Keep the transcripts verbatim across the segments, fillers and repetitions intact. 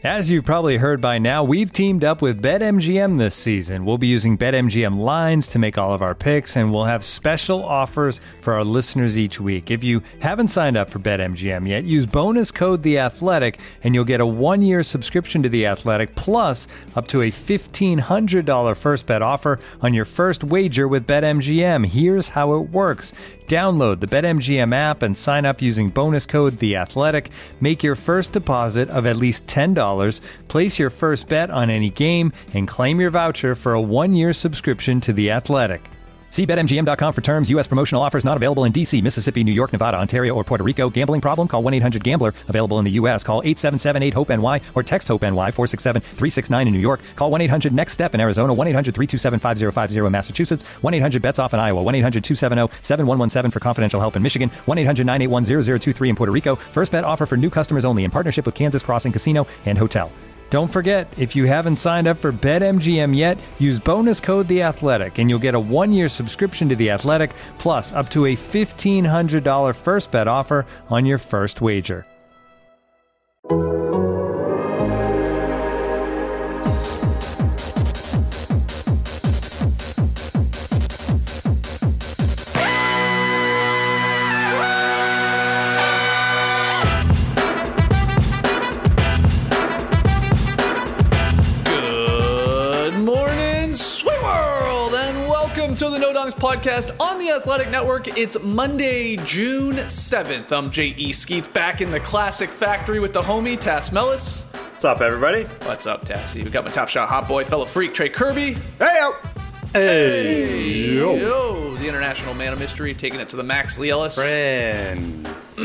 As you've probably heard by now, we've teamed up with BetMGM this season. We'll be using BetMGM lines to make all of our picks, and we'll have special offers for our listeners each week. If you haven't signed up for BetMGM yet, use bonus code The Athletic, and you'll get a one-year subscription to The Athletic, plus up to a fifteen hundred dollars first bet offer on your first wager with BetMGM. Here's how it works. Download the BetMGM app and sign up using bonus code The Athletic. Make your first deposit of at least ten dollars. Place your first bet on any game and claim your voucher for a one-year subscription to The Athletic. See Bet M G M dot com for terms. U S promotional offers not available in D C, Mississippi, New York, Nevada, Ontario, or Puerto Rico. Gambling problem? Call one eight hundred gambler. Available in the U S. Call eight seven seven eight hope N Y or text HOPE-NY four six seven three six nine in New York. Call one eight hundred next step in Arizona. one eight hundred three two seven five zero five zero in Massachusetts. one eight hundred bets off in Iowa. one eight hundred two seven zero seven one one seven for confidential help in Michigan. one eight hundred nine eight one zero zero two three in Puerto Rico. First bet offer for new customers only in partnership with Kansas Crossing Casino and Hotel. Don't forget, if you haven't signed up for BetMGM yet, use bonus code The Athletic, and you'll get a one-year subscription to The Athletic, plus up to a fifteen hundred dollars first bet offer on your first wager. To the No Dunks podcast on the Athletic Network. It's Monday, June seventh. I'm J E Skeets, back in the classic factory with the homie Tass Mellis. What's up, everybody? What's up, Tassy? We got my top shot hot boy, fellow freak Trey Kirby. Hey yo, hey, hey yo. yo, the international man of mystery, taking it to the max. Lee Ellis, friends.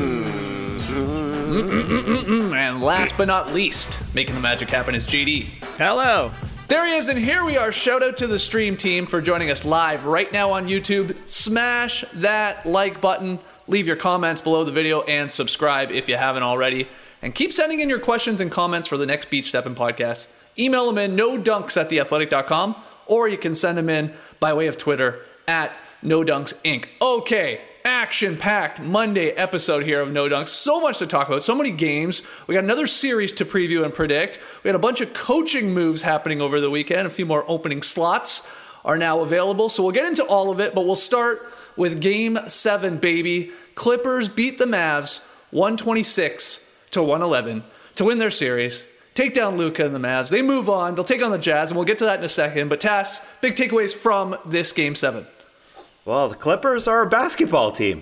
Mm-hmm. And last but not least, making the magic happen is J D. Hello. There he is, and here we are. Shout out to the stream team for joining us live right now on YouTube. Smash that like button, leave your comments below the video, and subscribe if you haven't already. And keep sending in your questions and comments for the next Beach Steppin' podcast. Email them in no dunks at the athletic dot com, or you can send them in by way of Twitter at No Dunks Incorporated. Okay, action-packed Monday episode here of No Dunks. So much to talk about, so many games. We got another series to preview and predict. We had a bunch of coaching moves happening over the weekend. A few more opening slots are now available. So we'll get into all of it, but we'll start with Game seven, baby. Clippers beat the Mavs one twenty-six to one eleven to win their series. Take down Luka and the Mavs. They move on. They'll take on the Jazz, and we'll get to that in a second. But Tass, big takeaways from this Game seven. Well, the Clippers are a basketball team.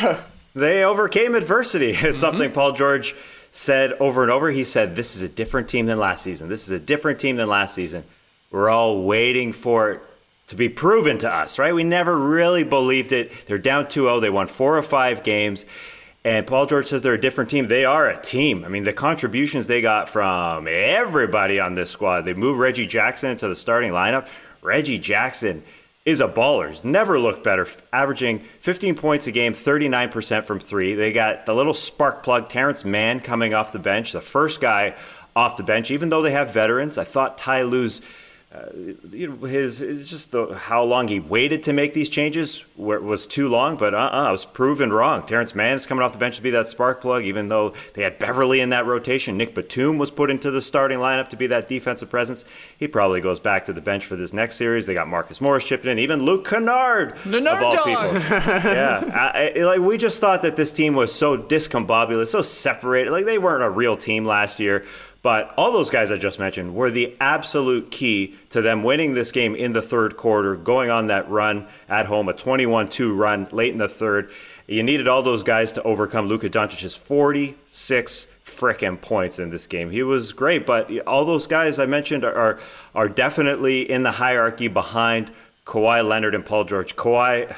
They overcame adversity. It's mm-hmm. something Paul George said over and over. He said, this is a different team than last season. This is a different team than last season. We're all waiting for it to be proven to us, right? We never really believed it. They're down two oh. They won four or five games. And Paul George says they're a different team. They are a team. I mean, the contributions they got from everybody on this squad. They moved Reggie Jackson into the starting lineup. Reggie Jackson is a baller. He's never looked better, averaging fifteen points a game, thirty-nine percent from three. They got the little spark plug, Terrence Mann, coming off the bench, the first guy off the bench, even though they have veterans. I thought Ty Lue's, uh, you know, his just the, how long he waited to make these changes was too long, but uh-uh, I was proven wrong. Terrence Mann is coming off the bench to be that spark plug, even though they had Beverly in that rotation. Nick Batum was put into the starting lineup to be that defensive presence. He probably goes back to the bench for this next series. They got Marcus Morris chipping in, even Luke Kennard, the of all dog. people. yeah, I, I, like we just thought that this team was so discombobulated, so separated. Like they weren't a real team last year. But all those guys I just mentioned were the absolute key to them winning this game in the third quarter, going on that run at home, a twenty-one two run late in the third. You needed all those guys to overcome Luka Doncic's forty-six frickin' points in this game. He was great, but all those guys I mentioned are are definitely in the hierarchy behind Kawhi Leonard and Paul George. Kawhi,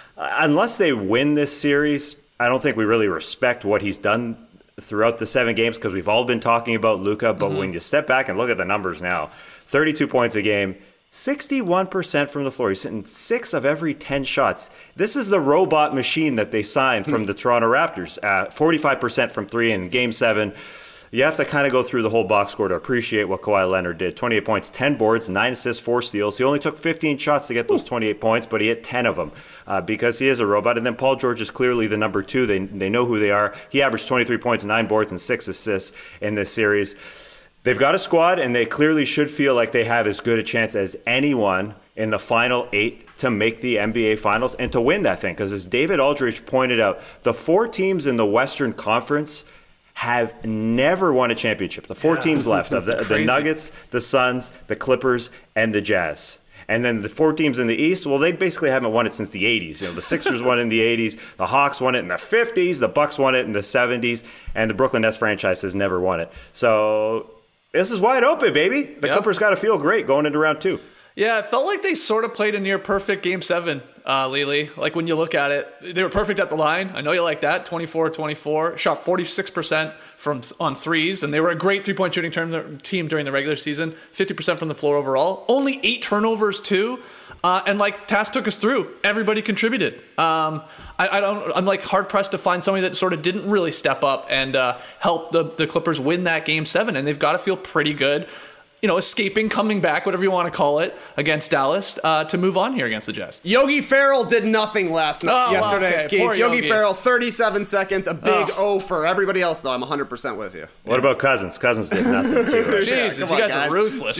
unless they win this series, I don't think we really respect what he's done throughout the seven games because we've all been talking about Luka, but mm-hmm. when you step back and look at the numbers now, thirty-two points a game, sixty-one percent from the floor. He's hitting six of every ten shots. This is the robot machine that they signed from the Toronto Raptors. Uh, forty-five percent from three in game seven. You have to kind of go through the whole box score to appreciate what Kawhi Leonard did. twenty-eight points, ten boards, nine assists, four steals. He only took fifteen shots to get those twenty-eight points, but he hit ten of them uh, because he is a robot. And then Paul George is clearly the number two. They they know who they are. He averaged twenty-three points, nine boards, and six assists in this series. they've got a squad, and they clearly should feel like they have as good a chance as anyone in the final eight to make the N B A Finals and to win that thing. Because as David Aldridge pointed out, the four teams in the Western Conference have never won a championship. The four yeah. teams left of the, the Nuggets, the Suns, the Clippers, and the Jazz. And then the four teams in the East, well, they basically haven't won it since the eighties. You know, the Sixers won it in the eighties, the Hawks won it in the fifties, the Bucks won it in the seventies, and the Brooklyn Nets franchise has never won it. So this is wide open, baby. The yep. Clippers got to feel great going into round two. Yeah, it felt like they sort of played a near perfect game seven, uh, Lily. Like when you look at it, they were perfect at the line. I know you like that, twenty-four twenty-four. Shot forty-six percent from on threes, and they were a great three-point shooting term, team during the regular season, fifty percent from the floor overall. Only eight turnovers, too. Uh, and like Tass took us through, everybody contributed. Um, I, I don't. I'm like hard pressed to find somebody that sort of didn't really step up and uh, help the, the Clippers win that game seven, and they've got to feel pretty good. You know, escaping, coming back, whatever you want to call it, against Dallas uh, to move on here against the Jazz. Yogi Ferrell did nothing last night, oh, yesterday okay. at Skeets. Yogi, Yogi Ferrell, thirty-seven seconds, a big oh. O for everybody else, though. I'm one hundred percent with you. What about Cousins? Cousins did nothing, too. Right? Jesus, yeah, you on, guys, guys are ruthless.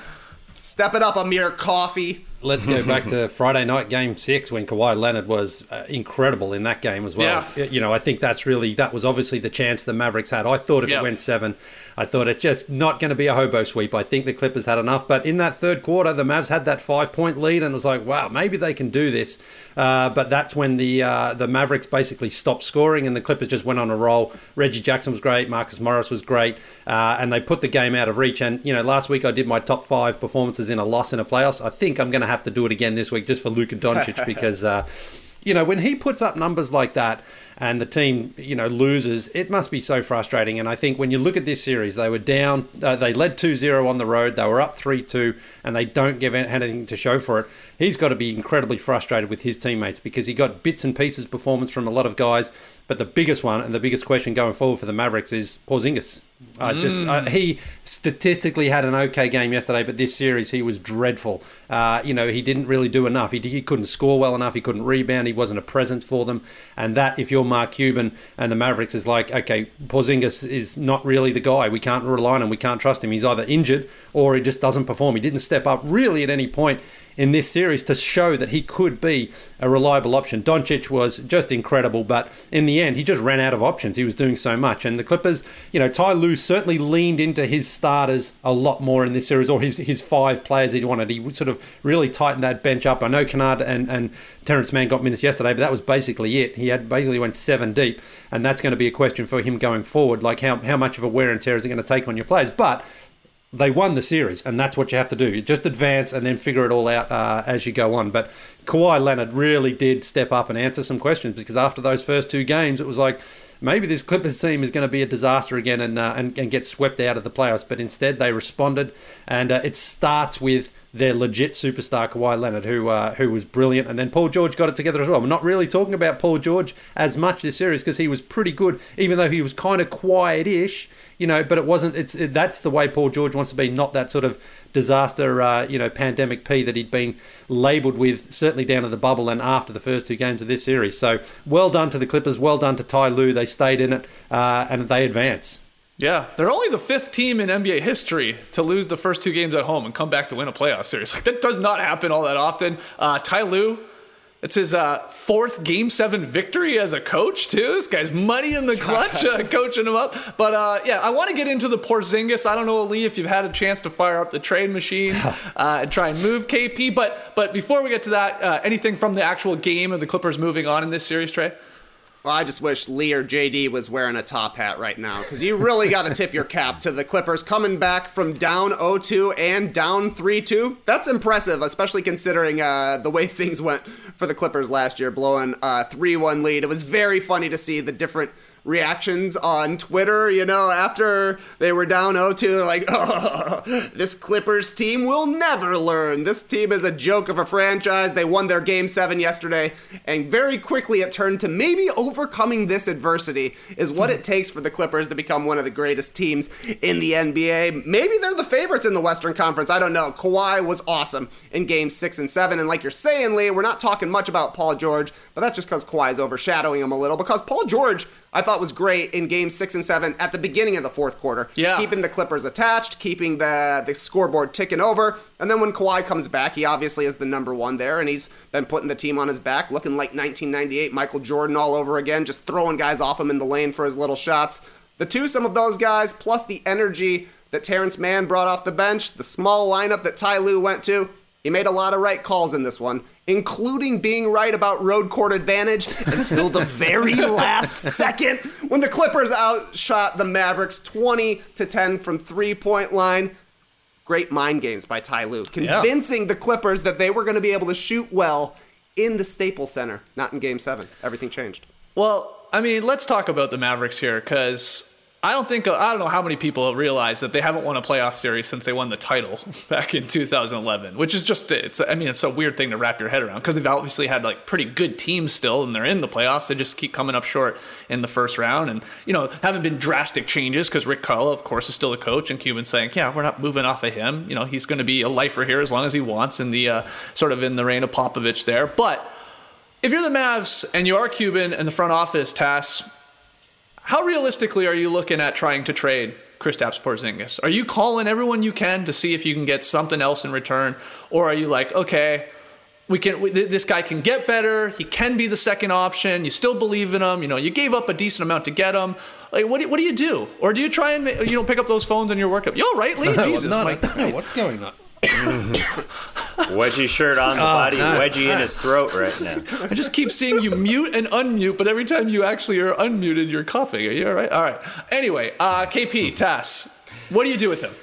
Step it up, Amir Coffee. Let's go back to Friday night game six when Kawhi Leonard was uh, incredible in that game as well. Yeah. You know, I think that's really, that was obviously the chance the Mavericks had. I thought if yep. it went seven, I thought it's just not going to be a hobo sweep. I think the Clippers had enough. But in that third quarter, the Mavs had that five-point lead and it was like, wow, maybe they can do this. Uh, but that's when the uh, the Mavericks basically stopped scoring and the Clippers just went on a roll. Reggie Jackson was great. Marcus Morris was great. Uh, and they put the game out of reach. And, you know, last week I did my top five performances in a loss in a playoffs. I think I'm going to have to do it again this week just for Luka Doncic because, uh, you know, when he puts up numbers like that and the team, you know, loses, it must be so frustrating. And I think when you look at this series, they were down, uh, they led two zero on the road, they were up three two, and they don't give anything to show for it. He's got to be incredibly frustrated with his teammates because he got bits and pieces performance from a lot of guys. But the biggest one and the biggest question going forward for the Mavericks is Porzingis. Uh, mm. Just uh, he statistically had an okay game yesterday, but this series he was dreadful. Uh, you know, he didn't really do enough. He, he couldn't score well enough. He couldn't rebound. He wasn't a presence for them. And that, if you're Mark Cuban and the Mavericks, is like, okay, Porzingis is not really the guy. We can't rely on him. We can't trust him. He's either injured or he just doesn't perform. He didn't step up really at any point in this series to show that he could be a reliable option. Doncic was just incredible, but in the end, he just ran out of options. He was doing so much. And the Clippers, you know, Ty Lue certainly leaned into his starters a lot more in this series, or his his five players he wanted. He sort of really tightened that bench up. I know Kennard and, and Terrence Mann got minutes yesterday, but that was basically it. He had basically went seven deep, and that's going to be a question for him going forward, like how, how much of a wear and tear is it going to take on your players? But they won the series, and that's what you have to do. You just advance and then figure it all out uh, as you go on. But Kawhi Leonard really did step up and answer some questions because after those first two games, it was like, maybe this Clippers team is going to be a disaster again and, uh, and and get swept out of the playoffs. But instead, they responded, and uh, it starts with their legit superstar Kawhi Leonard, who uh, who was brilliant, and then Paul George got it together as well. I'm not really talking about Paul George as much this series because he was pretty good, even though he was kind of quiet-ish, you know. But it wasn't. It's it, that's the way Paul George wants to be, not that sort of disaster, uh, you know, pandemic P that he'd been labelled with, certainly down to the bubble and after the first two games of this series. So well done to the Clippers, well done to Ty Lue. They stayed in it uh, and they advance. Yeah, they're only the fifth team in N B A history to lose the first two games at home and come back to win a playoff series. Like, that does not happen all that often. Uh, Ty Lue, it's his uh, fourth Game seven victory as a coach, too. This guy's money in the clutch, uh, coaching him up. But, uh, yeah, I want to get into the Porzingis. I don't know, Lee, if you've had a chance to fire up the trade machine uh, and try and move K P. But but before we get to that, uh, anything from the actual game of the Clippers moving on in this series, Trey? Well, I just wish Lee or J D was wearing a top hat right now because you really got to tip your cap to the Clippers coming back from down oh two and down three two. That's impressive, especially considering uh, the way things went for the Clippers last year, blowing a three one lead. It was very funny to see the different reactions on Twitter, you know, after they were down oh two, they're like, oh, this Clippers team will never learn. This team is a joke of a franchise. They won their game seven yesterday, and very quickly it turned to maybe overcoming this adversity is what it takes for the Clippers to become one of the greatest teams in the N B A. Maybe they're the favorites in the Western Conference. I don't know. Kawhi was awesome in games six and seven, and like you're saying, Lee, we're not talking much about Paul George, but that's just because Kawhi is overshadowing him a little, because Paul George I thought was great in games six and seven at the beginning of the fourth quarter. Yeah. Keeping the Clippers attached, keeping the, the scoreboard ticking over. And then when Kawhi comes back, he obviously is the number one there, and he's been putting the team on his back, looking like nineteen ninety-eight Michael Jordan all over again, just throwing guys off him in the lane for his little shots. The twosome of those guys, plus the energy that Terrence Mann brought off the bench, the small lineup that Ty Lue went to, he made a lot of right calls in this one, including being right about road court advantage until the very last second when the Clippers outshot the Mavericks twenty to ten from three-point line. Great mind games by Ty Lue, convincing yeah. the Clippers that they were going to be able to shoot well in the Staples Center, not in Game seven. Everything changed. Well, I mean, let's talk about the Mavericks here, because I don't think, I don't know how many people realize that they haven't won a playoff series since they won the title back in two thousand eleven, which is just, it's, I mean, it's a weird thing to wrap your head around, because they've obviously had like pretty good teams still, and they're in the playoffs. They just keep coming up short in the first round, and, you know, haven't been drastic changes, because Rick Carlisle, of course, is still the coach, and Cuban's saying, yeah, we're not moving off of him. You know, he's going to be a lifer here as long as he wants, in the uh, sort of in the reign of Popovich there. But if you're the Mavs and you are Cuban and the front office, Tass, how realistically are you looking at trying to trade Kristaps Porzingis? Are you calling everyone you can to see if you can get something else in return? Or are you like, okay, we can. We, this guy can get better. He can be the second option. You still believe in him. You know, you gave up a decent amount to get him. Like, what do, what do you do? Or do you try and, you know, pick up those phones on your workout? You all right, Lee? No, Jesus. no, Like, I don't know what's going on. Wedgie shirt on the Oh, body, no. wedgie in his throat right now. I just keep seeing you mute and unmute, but every time you actually are unmuted, you're coughing. Are you all right? All right. Anyway, uh, K P, Tass, what do you do with him?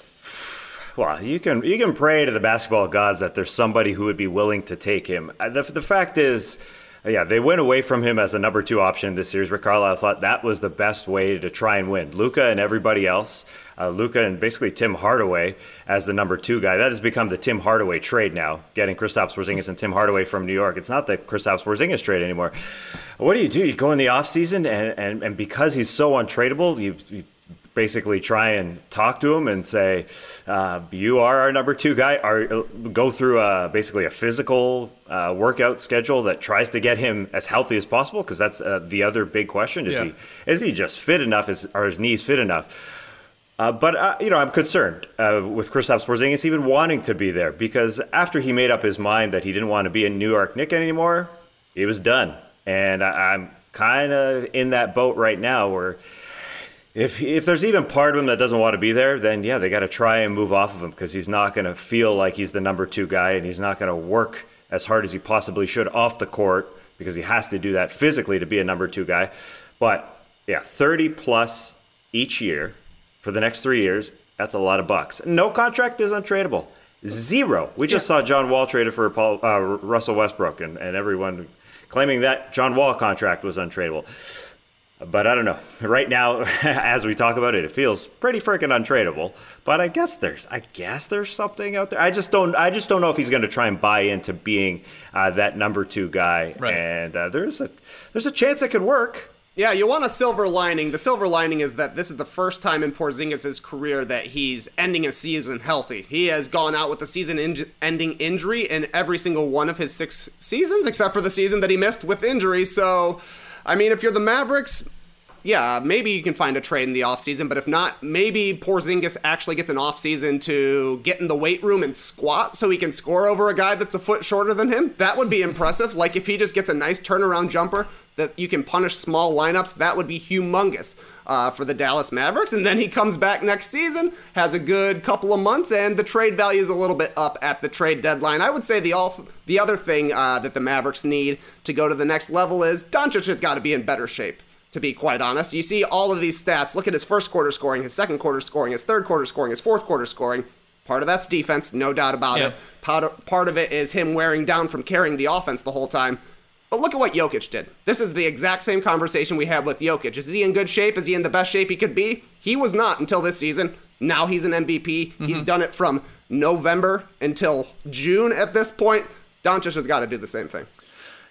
Well, you can you can pray to the basketball gods that there's somebody who would be willing to take him. Uh, The, the fact is, yeah, they went away from him as a number two option in this series. Rick Carlisle thought that was the best way to try and win. Luka and everybody else, uh, Luka and basically Tim Hardaway as the number two guy. That has become the Tim Hardaway trade now, getting Kristaps Porzingis and Tim Hardaway from New York. It's not the Kristaps Porzingis trade anymore. What do you do? You go in the offseason, and, and, and because he's so untradeable, you, you basically try and talk to him and say, uh, you are our number two guy. Are, go through a, basically a physical uh, workout schedule that tries to get him as healthy as possible, because that's uh, the other big question. Is Yeah. he is he just fit enough? Is, are his knees fit enough? Uh, but, uh, you know, I'm concerned uh, with Kristaps Porzingis even wanting to be there, because after he made up his mind that he didn't want to be a New York Knick anymore, he was done. And I, I'm kind of in that boat right now where If if there's even part of him that doesn't want to be there, then yeah, they got to try and move off of him, because he's not going to feel like he's the number two guy, and he's not going to work as hard as he possibly should off the court, because he has to do that physically to be a number two guy. But yeah, thirty plus each year for the next three years, that's a lot of bucks. No contract is untradeable. Zero. We just yeah. saw John Wall traded for Paul, uh, Russell Westbrook, and, and everyone claiming that John Wall contract was untradeable. But I don't know. Right now, as we talk about it, it feels pretty freaking untradeable. But I guess there's, I guess there's something out there. I just don't, I just don't know if he's going to try and buy into being uh, that number two guy. Right. And uh, there's a, there's a chance it could work. Yeah, you want a silver lining. The silver lining is that this is the first time in Porzingis' career that he's ending a season healthy. He has gone out with a season-ending injury in every single one of his six seasons, except for the season that he missed with injury. So, I mean, if you're the Mavericks, yeah, maybe you can find a trade in the offseason, but if not, maybe Porzingis actually gets an offseason to get in the weight room and squat so he can score over a guy that's a foot shorter than him. That would be impressive. Like, if he just gets a nice turnaround jumper that you can punish small lineups, that would be humongous uh, for the Dallas Mavericks. And then he comes back next season, has a good couple of months, and the trade value is a little bit up at the trade deadline. I would say the all, the other thing uh, that the Mavericks need to go to the next level is Doncic has got to be in better shape, to be quite honest. You see all of these stats. Look at his first quarter scoring, his second quarter scoring, his third quarter scoring, his fourth quarter scoring. Part of that's defense, no doubt about yeah. it. Part of, part of it is him wearing down from carrying the offense the whole time. But look at what Jokic did. This is the exact same conversation we had with Jokic. Is he in good shape? Is he in the best shape he could be? He was not until this season. Now he's an M V P. Mm-hmm. He's done it from November until June at this point. Doncic has got to do the same thing.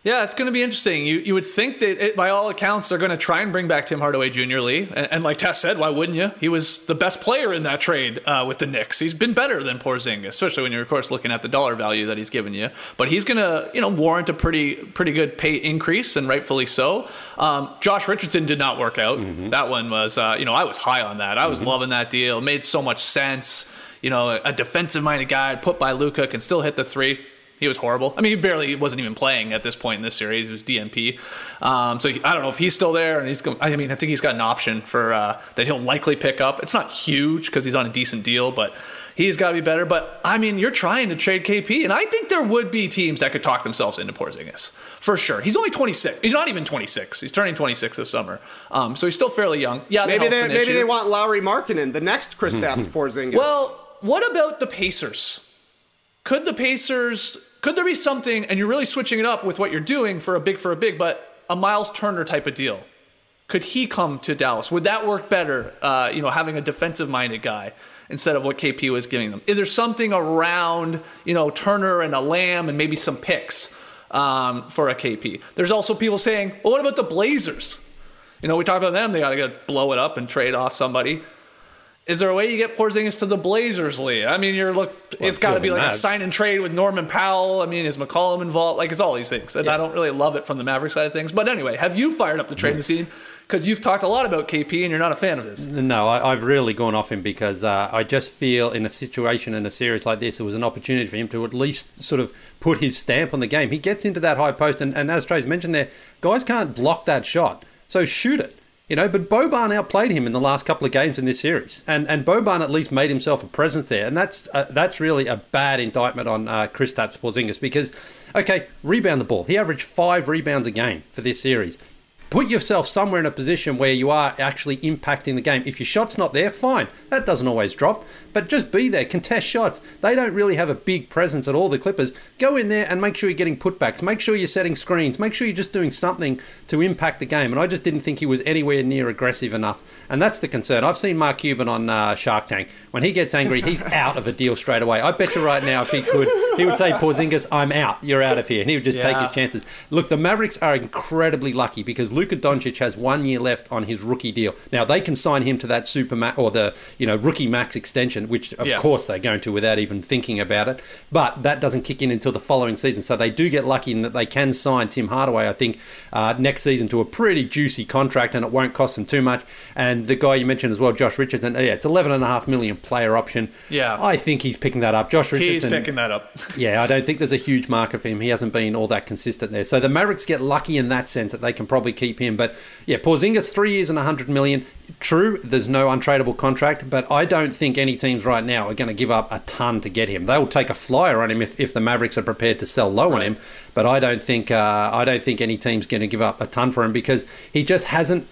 Yeah, it's going to be interesting. You you would think that, it, by all accounts, they're going to try and bring back Tim Hardaway Junior Lee. And, and like Tess said, why wouldn't you? He was the best player in that trade uh, with the Knicks. He's been better than Porzingis, especially when you're, of course, looking at the dollar value that he's given you. But he's going to, you know, warrant a pretty pretty good pay increase, and rightfully so. Um, Josh Richardson did not work out. Mm-hmm. That one was, uh, you know, I was high on that. I was mm-hmm. loving that deal. It made so much sense. You know, a defensive-minded guy put by Luka can still hit the three. He was horrible. I mean, he barely wasn't even playing at this point in this series. He was D N P. Um, so he, I don't know if he's still there. And he's. Going, I mean, I think he's got an option for uh, that he'll likely pick up. It's not huge because he's on a decent deal, but he's got to be better. But I mean, you're trying to trade K P, and I think there would be teams that could talk themselves into Porzingis for sure. He's only twenty-six. He's not even twenty-six. He's turning twenty-six this summer. Um, so he's still fairly young. Yeah, maybe they maybe issue. they want Lauri Markkanen, the next Kristaps Porzingis. Well, what about the Pacers? Could the Pacers? Could there be something, and you're really switching it up with what you're doing for a big for a big, but a Miles Turner type of deal? Could he come to Dallas? Would that work better, uh, you know, having a defensive-minded guy instead of what K P was giving them? Is there something around, you know, Turner and a Lamb and maybe some picks um, for a K P? There's also people saying, well, what about the Blazers? You know, we talk about them. They got to go blow it up and trade off somebody. Is there a way you get Porzingis to the Blazers, Lee? I mean, you're look. Well, it's got to be like Mavs. A sign and trade with Norman Powell. I mean, is McCollum involved? Like, it's all these things, and yeah. I don't really love it from the Maverick side of things. But anyway, have you fired up the trade machine? Because you've talked a lot about K P, and you're not a fan of this. No, I, I've really gone off him because uh, I just feel in a situation in a series like this, it was an opportunity for him to at least sort of put his stamp on the game. He gets into that high post, and, and as Trey's mentioned there, guys can't block that shot, so shoot it. You know, but Boban outplayed him in the last couple of games in this series, and and Boban at least made himself a presence there, and that's uh, that's really a bad indictment on uh, Kristaps Porzingis because, okay, rebound the ball. He averaged five rebounds a game for this series. Put yourself somewhere in a position where you are actually impacting the game. If your shot's not there, fine. That doesn't always drop, but just be there. Contest shots. They don't really have a big presence at all, the Clippers. Go in there and make sure you're getting putbacks. Make sure you're setting screens. Make sure you're just doing something to impact the game. And I just didn't think he was anywhere near aggressive enough. And that's the concern. I've seen Mark Cuban on uh, Shark Tank. When he gets angry, he's out of a deal straight away. I bet you right now if he could, he would say, Porzingis, I'm out. You're out of here. And he would just yeah. take his chances. Look, the Mavericks are incredibly lucky because Luka Doncic has one year left on his rookie deal. Now they can sign him to that super max or the you know rookie max extension, which of yeah. course they're going to without even thinking about it. But that doesn't kick in until the following season, so they do get lucky in that they can sign Tim Hardaway, I think, uh, next season to a pretty juicy contract, and it won't cost them too much. And the guy you mentioned as well, Josh Richardson, yeah, it's eleven and a half million player option. Yeah, I think he's picking that up. Josh Richardson, he's picking that up. yeah, I don't think there's a huge market for him. He hasn't been all that consistent there. So the Mavericks get lucky in that sense that they can probably keep him. But yeah, Porzingis, three years and a hundred million. True, there's no untradeable contract, but I don't think any teams right now are going to give up a ton to get him. They'll take a flyer on him if, if the Mavericks are prepared to sell low right. on him. But I don't think uh, I don't think any team's going to give up a ton for him because he just hasn't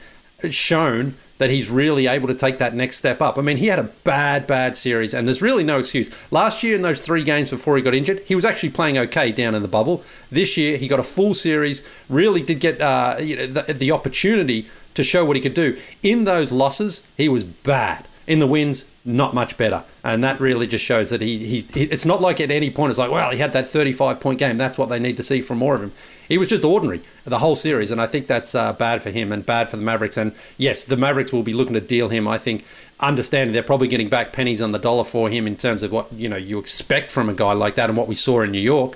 shown that he's really able to take that next step up. I mean, he had a bad, bad series, and there's really no excuse. Last year, in those three games before he got injured, he was actually playing okay down in the bubble. This year, he got a full series, really did get uh, you know, the, the opportunity to show what he could do. In those losses, he was bad. In the wins, not much better. And that really just shows that he, he, he it's not like at any point it's like, well, he had that thirty-five point game. That's what they need to see from more of him. He was just ordinary the whole series, and I think that's uh, bad for him and bad for the Mavericks. And yes, the Mavericks will be looking to deal him, I think, understanding they're probably getting back pennies on the dollar for him in terms of what, you know, you expect from a guy like that and what we saw in New York.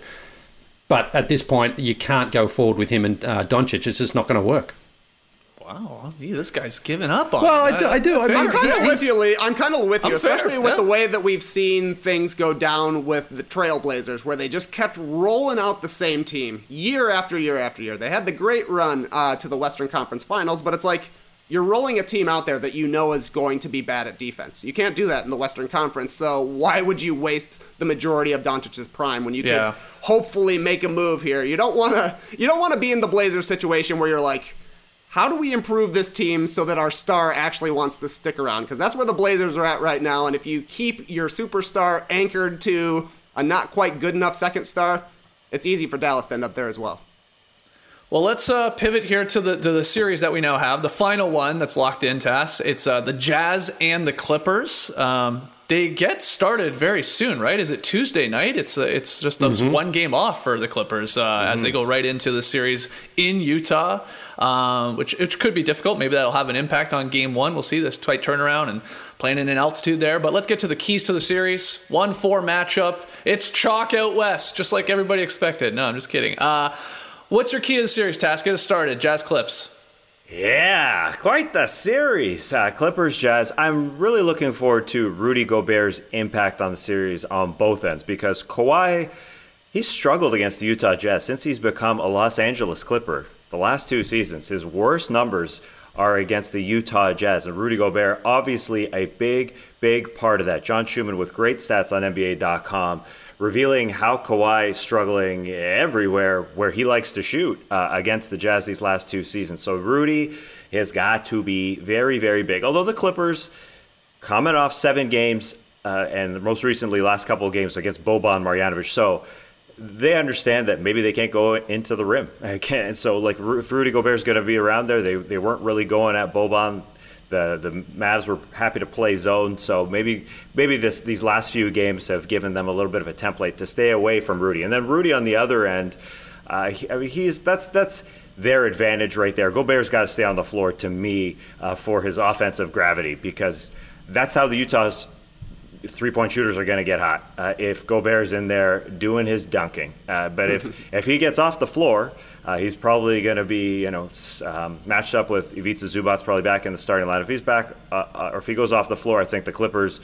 But at this point, you can't go forward with him and uh, Doncic. It's just not going to work. Wow, gee, this guy's giving up on Well, it. I do. I do. I I'm kind of with you, Lee. I'm kind of with you, I'm especially fair. with yeah. the way that we've seen things go down with the Trailblazers, where they just kept rolling out the same team year after year after year. They had the great run uh, to the Western Conference Finals, but it's like you're rolling a team out there that you know is going to be bad at defense. You can't do that in the Western Conference, so why would you waste the majority of Doncic's prime when you yeah. could hopefully make a move here? You don't want to. You don't want to be in the Blazers situation where you're like, how do we improve this team so that our star actually wants to stick around? Because that's where the Blazers are at right now, and if you keep your superstar anchored to a not quite good enough second star, it's easy for Dallas to end up there as well. Well, let's uh, pivot here to the to the series that we now have, the final one that's locked in, Tass. It's uh, the Jazz and the Clippers. Um, they get started very soon, right? Is it Tuesday night? It's uh, it's just a mm-hmm. one game off for the Clippers uh, mm-hmm. as they go right into the series in Utah, um, which which could be difficult. Maybe that'll have an impact on game one. We'll see this tight turnaround and playing in an altitude there. But let's get to the keys to the series. one four matchup. It's chalk out west, just like everybody expected. No, I'm just kidding. Uh, What's your key to the series, Tass? Get us started. Jazz Clips. Yeah, quite the series. Uh, Clippers, Jazz. I'm really looking forward to Rudy Gobert's impact on the series on both ends because Kawhi, he's struggled against the Utah Jazz since he's become a Los Angeles Clipper. The last two seasons, his worst numbers are against the Utah Jazz. And Rudy Gobert, obviously a big, big part of that. John Schumann with great stats on N B A dot com. Revealing how Kawhi is struggling everywhere where he likes to shoot uh, against the Jazz these last two seasons. So Rudy has got to be very, very big. Although the Clippers, coming off seven games, uh, and most recently last couple of games against Boban Marjanovic, so they understand that maybe they can't go into the rim. And so like if Rudy Gobert is going to be around there, they, they weren't really going at Boban. The the Mavs were happy to play zone, so maybe maybe this these last few games have given them a little bit of a template to stay away from Rudy. And then Rudy on the other end, uh, he, I mean he's that's that's their advantage right there. Gobert's got to stay on the floor to me uh, for his offensive gravity because that's how the Utah's three-point shooters are going to get hot uh, if Gobert's in there doing his dunking. Uh, but if if he gets off the floor. Uh, he's probably going to be, you know, um, matched up with Ivica Zubac's probably back in the starting line. If he's back, uh, uh, or if he goes off the floor, I think the Clippers,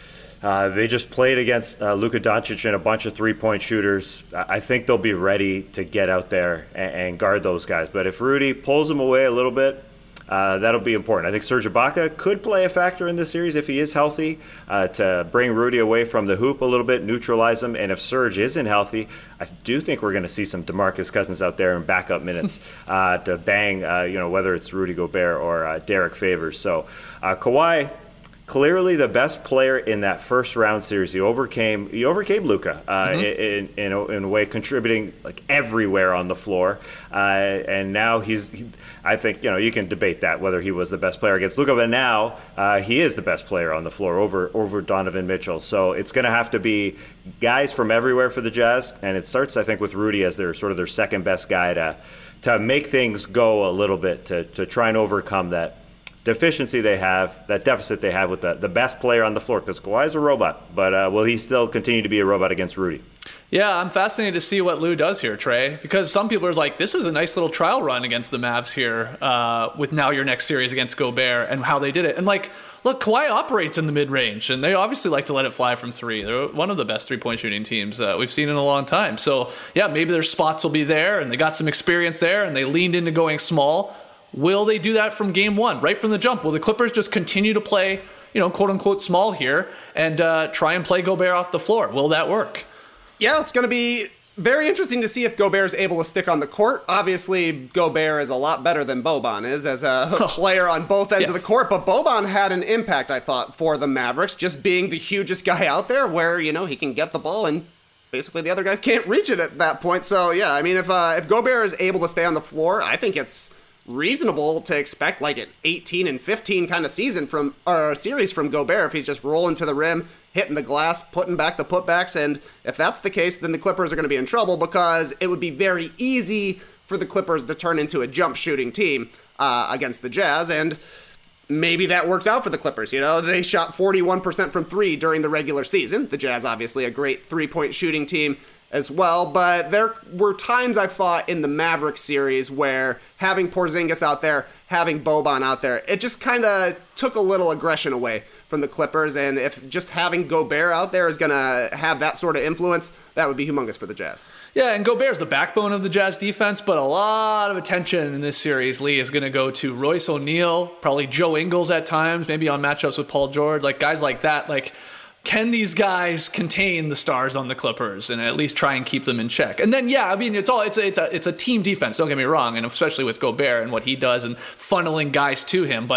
uh, they just played against uh, Luka Doncic and a bunch of three-point shooters. I think they'll be ready to get out there and, and guard those guys. But if Rudy pulls them away a little bit, uh, that'll be important. I think Serge Ibaka could play a factor in this series if he is healthy uh, to bring Rudy away from the hoop a little bit, neutralize him. And if Serge isn't healthy, I do think we're going to see some DeMarcus Cousins out there in backup minutes uh, to bang, uh, you know, whether it's Rudy Gobert or uh, Derek Favors. So uh, Kawhi, clearly the best player in that first round series. He overcame he overcame Luka uh, mm-hmm. in, in, a, in a way, contributing like everywhere on the floor. Uh, and now he's, he, I think, you know, you can debate that whether he was the best player against Luka, but now uh, he is the best player on the floor over over Donovan Mitchell. So it's going to have to be guys from everywhere for the Jazz, and it starts, I think, with Rudy as their sort of their second best guy to to make things go a little bit to to try and overcome that deficiency they have, that deficit they have with the, the best player on the floor, because Kawhi's a robot, but uh, will he still continue to be a robot against Rudy? Yeah, I'm fascinated to see what Lou does here, Trey, because some people are like, this is a nice little trial run against the Mavs here uh, with now your next series against Gobert and how they did it. And like, look, Kawhi operates in the mid-range, and they obviously like to let it fly from three. They're one of the best three-point shooting teams uh, we've seen in a long time. So, yeah, maybe their spots will be there, and they got some experience there, and they leaned into going small. Will they do that from game one, right from the jump? Will the Clippers just continue to play, you know, quote-unquote small here and uh, try and play Gobert off the floor? Will that work? Yeah, it's going to be very interesting to see if Gobert is able to stick on the court. Obviously, Gobert is a lot better than Boban is as a player on both ends yeah. of the court, but Boban had an impact, I thought, for the Mavericks, just being the hugest guy out there where, you know, he can get the ball and basically the other guys can't reach it at that point. So, yeah, I mean, if uh, if Gobert is able to stay on the floor, I think it's reasonable to expect like an eighteen and fifteen kind of season from or series from Gobert if he's just rolling to the rim, hitting the glass, putting back the putbacks. And if that's the case, then the Clippers are going to be in trouble because it would be very easy for the Clippers to turn into a jump shooting team uh, against the Jazz. And maybe that works out for the Clippers. You know, they shot forty-one percent from three during the regular season. The Jazz, obviously a great three-point shooting team as well, but there were times I thought in the Mavericks series where having Porzingis out there, having Boban out there, it just kind of took a little aggression away from the Clippers, and if just having Gobert out there is going to have that sort of influence, that would be humongous for the Jazz. Yeah, and Gobert's the backbone of the Jazz defense, but a lot of attention in this series, Lee, is going to go to Royce O'Neal, probably Joe Ingles at times, maybe on matchups with Paul George, like guys like that, like can these guys contain the stars on the Clippers and at least try and keep them in check? And then, yeah, I mean, it's all it's a, it's a it's a team defense. Don't get me wrong, and especially with Gobert and what he does and funneling guys to him. But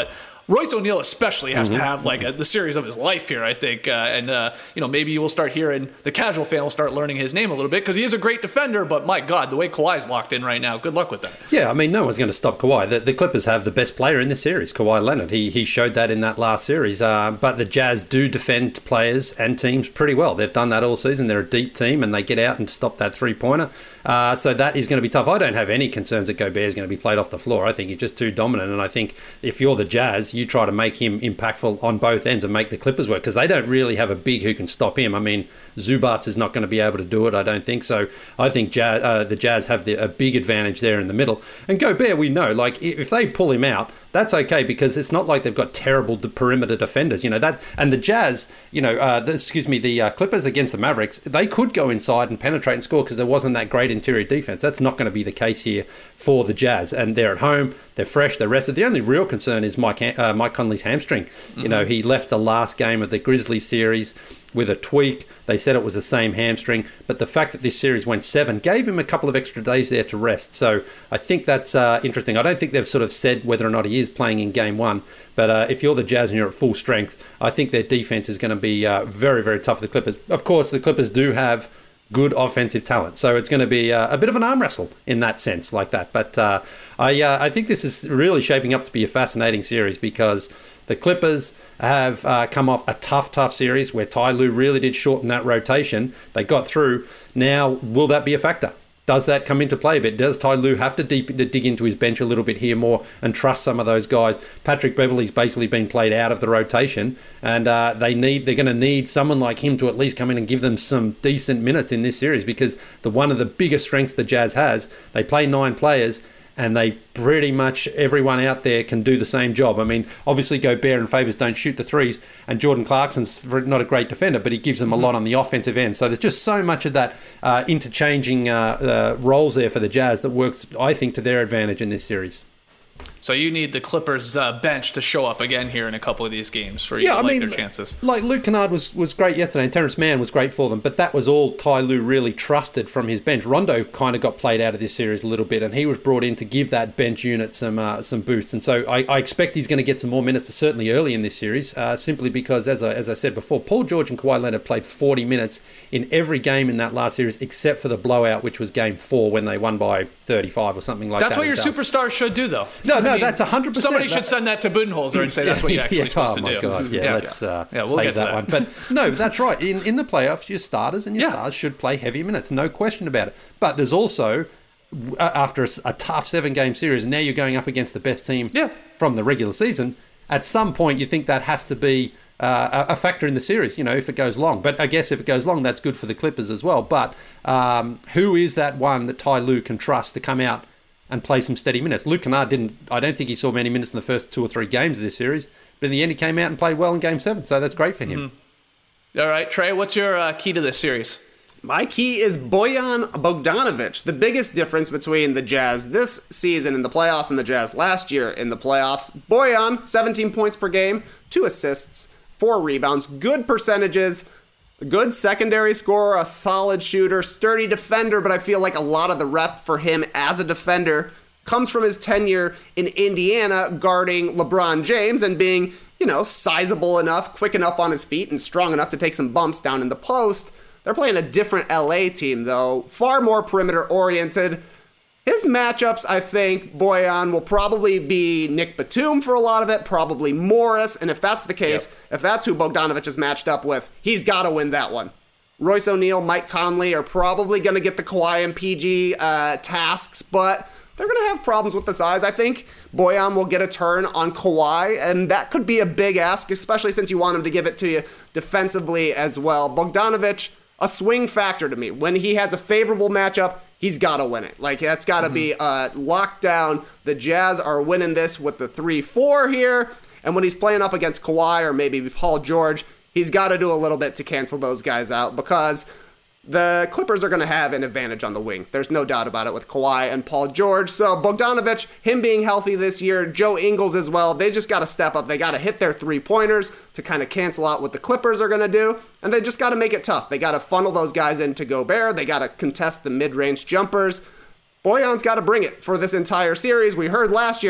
Royce O'Neal especially has Mm-hmm. to have like a, the series of his life here, I think. Uh, and, uh, you know, maybe we'll start hearing, the casual fan will start learning his name a little bit because he is a great defender. But my God, the way Kawhi's locked in right now, good luck with that. Yeah, I mean, no one's going to stop Kawhi. The, the Clippers have the best player in this series, Kawhi Leonard. He he showed that in that last series. Uh, but the Jazz do defend players and teams pretty well. They've done that all season. They're a deep team and they get out and stop that three-pointer. Uh, so that is going to be tough. I don't have any concerns that Gobert is going to be played off the floor. I think he's just too dominant. And I think if you're the Jazz, you try to make him impactful on both ends and make the Clippers work because they don't really have a big who can stop him. I mean, Zubats is not going to be able to do it, I don't think. So I think Jazz, uh, the Jazz have the, a big advantage there in the middle. And Gobert, we know, like if they pull him out, that's okay because it's not like they've got terrible perimeter defenders, you know that. And the Jazz, you know, uh, the, excuse me, the uh, Clippers against the Mavericks, they could go inside and penetrate and score because there wasn't that great interior defense. That's not going to be the case here for the Jazz. And they're at home, they're fresh, they're rested. The only real concern is Mike uh, Mike Conley's hamstring. Mm-hmm. You know, he left the last game of the Grizzlies series with a tweak. They said it was the same hamstring, but the fact that this series went seven gave him a couple of extra days there to rest. So I think that's uh, interesting. I don't think they've sort of said whether or not he is playing in game one, but uh, if you're the Jazz and you're at full strength, I think their defense is going to be uh, very, very tough for the Clippers. Of course, the Clippers do have good offensive talent, so it's going to be uh, a bit of an arm wrestle in that sense, like that. But uh, I, uh, I think this is really shaping up to be a fascinating series because the Clippers have uh, come off a tough, tough series where Ty Lue really did shorten that rotation. They got through. Now, will that be a factor? Does that come into play a bit? Does Ty Lue have to, deep, to dig into his bench a little bit here more and trust some of those guys? Patrick Beverley's basically been played out of the rotation, and uh, they need they're going to need someone like him to at least come in and give them some decent minutes in this series because the one of the biggest strengths the Jazz has, they play nine players. And they pretty much, everyone out there can do the same job. I mean, obviously Gobert and Favors don't shoot the threes, and Jordan Clarkson's not a great defender, but he gives them a lot on the offensive end. So there's just so much of that uh, interchanging uh, uh, roles there for the Jazz that works, I think, to their advantage in this series. So you need the Clippers uh, bench to show up again here in a couple of these games for you yeah, to I like mean, their chances. Like Luke Kennard was, was great yesterday, and Terrence Mann was great for them, but that was all Ty Lue really trusted from his bench. Rondo kind of got played out of this series a little bit, and he was brought in to give that bench unit some uh, some boost. And so I, I expect he's going to get some more minutes, certainly early in this series, uh, simply because, as I, as I said before, Paul George and Kawhi Leonard played forty minutes in every game in that last series, except for the blowout, which was game four when they won by thirty-five or something like that's that. That's what your superstars should do, though. No, I no, mean, that's one hundred percent. Somebody should send that to Budenholzer and say that's what you're actually yeah, supposed oh to my do. God, yeah, yeah let's uh, yeah, we'll save get that, that one. But no, that's right. In in the playoffs, your starters and your yeah. stars should play heavy minutes, no question about it. But there's also, after a, a tough seven-game series, and now you're going up against the best team yeah. from the regular season, at some point you think that has to be uh, a factor in the series, you know, if it goes long. But I guess if it goes long, that's good for the Clippers as well. But um, who is that one that Ty Lue can trust to come out and play some steady minutes? Luke Kennard didn't, I don't think he saw many minutes in the first two or three games of this series, but in the end he came out and played well in game seven, so that's great for him. Mm-hmm. All right, Trey, what's your uh, key to this series? My key is Bojan Bogdanovic. The biggest difference between the Jazz this season in the playoffs and the Jazz last year in the playoffs, Bojan, seventeen points per game, two assists, four rebounds, good percentages, good secondary scorer, a solid shooter, sturdy defender, but I feel like a lot of the rep for him as a defender comes from his tenure in Indiana guarding LeBron James and being, you know, sizable enough, quick enough on his feet, and strong enough to take some bumps down in the post. They're playing a different L A team, though, far more perimeter-oriented. His matchups, I think, Bojan will probably be Nick Batum for a lot of it, probably Morris, and if that's the case, yep. if that's who Bogdanovic is matched up with, he's got to win that one. Royce O'Neal, Mike Conley are probably going to get the Kawhi and P G uh, tasks, but they're going to have problems with the size. I think Bojan will get a turn on Kawhi, and that could be a big ask, especially since you want him to give it to you defensively as well. Bogdanovic, a swing factor to me. When he has a favorable matchup, he's got to win it. Like, that's got to mm-hmm. be uh, locked down. The Jazz are winning this with the three four here, and when he's playing up against Kawhi or maybe Paul George, he's got to do a little bit to cancel those guys out because the Clippers are going to have an advantage on the wing. There's no doubt about it with Kawhi and Paul George. So Bogdanovic, him being healthy this year, Joe Ingles as well, they just got to step up. They got to hit their three-pointers to kind of cancel out what the Clippers are going to do. And they just got to make it tough. They got to funnel those guys into Gobert. They got to contest the mid-range jumpers. Bojan's got to bring it for this entire series. We heard last year,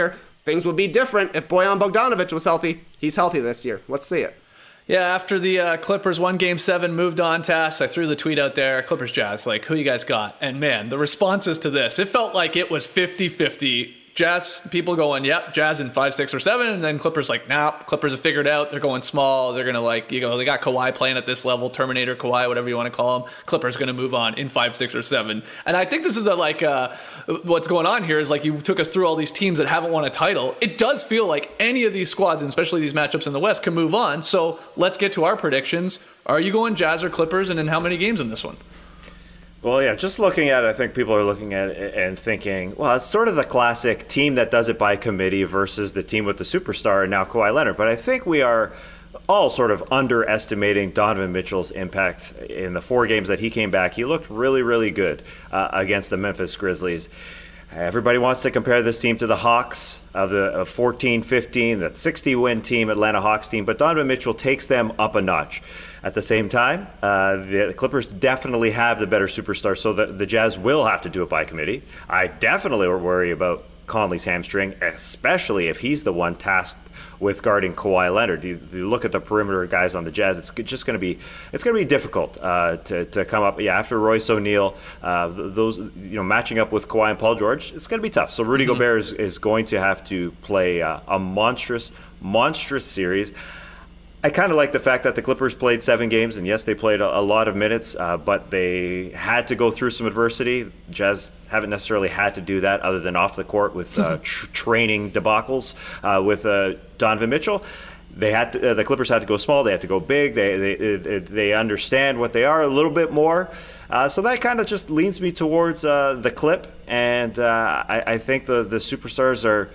things would be different if Bojan Bogdanovic was healthy. He's healthy this year. Let's see it. Yeah, after the uh, Clippers won Game seven, moved on task, I threw the tweet out there, Clippers Jazz, like, who you guys got? And man, the responses to this, it felt like it was fifty-fifty. Jazz, people going, yep, Jazz in five, six, or seven, and then Clippers like, nah, Clippers have figured out, they're going small, they're going to like, you know, they got Kawhi playing at this level, Terminator Kawhi, whatever you want to call him, Clippers going to move on in five, six, or seven. And I think this is a, like, uh, what's going on here is like you took us through all these teams that haven't won a title. It does feel like any of these squads, and especially these matchups in the West, can move on. So let's get to our predictions. Are you going Jazz or Clippers, and in how many games in this one? Well, yeah, just looking at it, I think people are looking at it and thinking, well, it's sort of the classic team that does it by committee versus the team with the superstar and now Kawhi Leonard. But I think we are all sort of underestimating Donovan Mitchell's impact in the four games that he came back. He looked really, really good uh, against the Memphis Grizzlies. Everybody wants to compare this team to the Hawks of the fourteen fifteen, that sixty-win team, Atlanta Hawks team, but Donovan Mitchell takes them up a notch. At the same time, uh, the Clippers definitely have the better superstar, so the, the Jazz will have to do it by committee. I definitely worry about Conley's hamstring, especially if he's the one tasked with guarding Kawhi Leonard. You, you look at the perimeter guys on the Jazz; it's just going to be it's going to be difficult uh, to to come up. Yeah, after Royce O'Neal, uh, those you know matching up with Kawhi and Paul George, it's going to be tough. So Rudy mm-hmm. Gobert is, is going to have to play uh, a monstrous, monstrous series. I kind of like the fact that the Clippers played seven games, and yes, they played a, a lot of minutes, uh, but they had to go through some adversity. Jazz haven't necessarily had to do that other than off the court with uh, tr- training debacles uh, with uh, Donovan Mitchell. They had to, uh, the Clippers had to go small. They had to go big. They they they understand what they are a little bit more. Uh, so that kind of just leans me towards uh, the Clip, and uh, I, I think the the superstars are.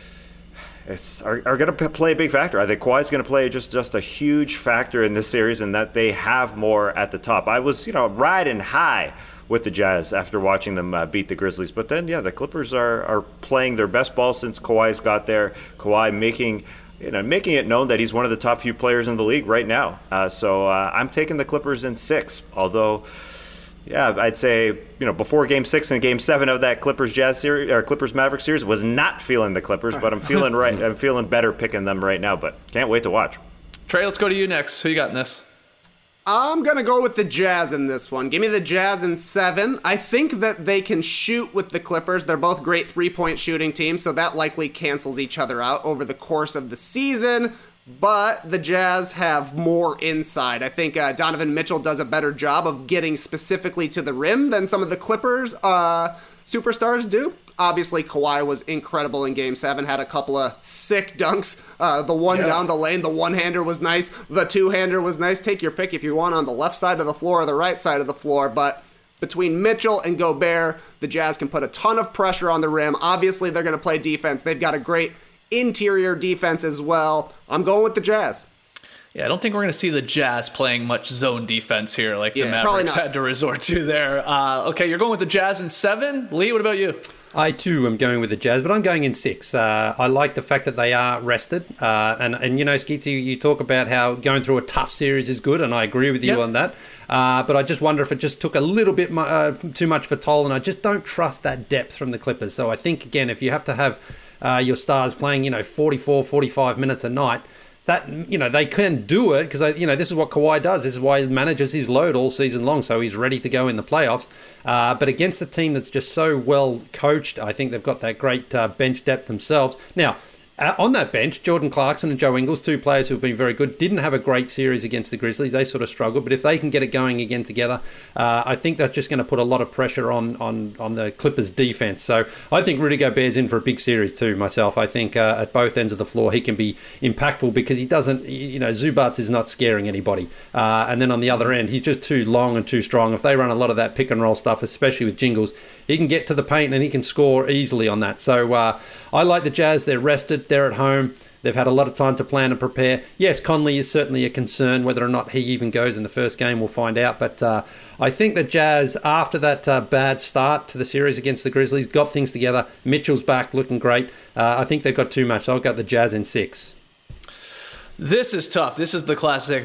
It's, are, are going to play a big factor. I think Kawhi's going to play just, just a huge factor in this series, and that they have more at the top. I was, you know, riding high with the Jazz after watching them uh, beat the Grizzlies. But then, yeah, the Clippers are, are playing their best ball since Kawhi's got there. Kawhi making, you know, making it known that he's one of the top few players in the league right now. Uh, so uh, I'm taking the Clippers in six, although... Yeah, I'd say, you know, before Game Six and Game Seven of that Clippers Jazz series or Clippers Maverick series, was not feeling the Clippers, but I'm feeling right. I'm feeling better picking them right now. But can't wait to watch. Trey, let's go to you next. Who you got in this? I'm gonna go with the Jazz in this one. Give me the Jazz in seven. I think that they can shoot with the Clippers. They're both great three-point shooting teams, so that likely cancels each other out over the course of the season. But the Jazz have more inside. I think uh, Donovan Mitchell does a better job of getting specifically to the rim than some of the Clippers uh, superstars do. Obviously, Kawhi was incredible in Game seven, had a couple of sick dunks. Uh, the one yeah. down the lane, the one-hander was nice. The two-hander was nice. Take your pick if you want on the left side of the floor or the right side of the floor. But between Mitchell and Gobert, the Jazz can put a ton of pressure on the rim. Obviously, they're going to play defense. They've got a great interior defense as well. I'm going with the Jazz. Yeah, I don't think we're going to see the Jazz playing much zone defense here like yeah, the Mavericks had to resort to there. Uh, okay, you're going with the Jazz in seven. Lee, what about you? I too am going with the Jazz, but I'm going in six. Uh, I like the fact that they are rested. Uh, and, and, you know, Skeetsy, you talk about how going through a tough series is good, and I agree with you yep. on that. Uh, but I just wonder if it just took a little bit uh, too much for toll, and I just don't trust that depth from the Clippers. So I think, again, if you have to have uh, your stars playing, you know, forty-four, forty-five minutes a night, that, you know, they can do it because, you know, this is what Kawhi does. This is why he manages his load all season long, so he's ready to go in the playoffs. Uh, but against a team that's just so well coached, I think they've got that great uh, bench depth themselves. Now, Uh, on that bench, Jordan Clarkson and Joe Ingles, two players who have been very good, didn't have a great series against the Grizzlies. They sort of struggled, but if they can get it going again together, uh, I think that's just going to put a lot of pressure on, on, on the Clippers' defense. So I think Rudy Gobert's in for a big series too, myself. I think uh, at both ends of the floor, he can be impactful because he doesn't, you know, Zubats is not scaring anybody. Uh, and then on the other end, he's just too long and too strong. If they run a lot of that pick and roll stuff, especially with Jingles, he can get to the paint and he can score easily on that. So uh, I like the Jazz. They're rested. They're at home. They've had a lot of time to plan and prepare. Yes, Conley is certainly a concern. Whether or not he even goes in the first game, we'll find out. But uh, I think the Jazz, after that uh, bad start to the series against the Grizzlies, got things together. Mitchell's back, looking great. Uh, I think they've got too much. I'll go the Jazz in six. This is tough. This is the classic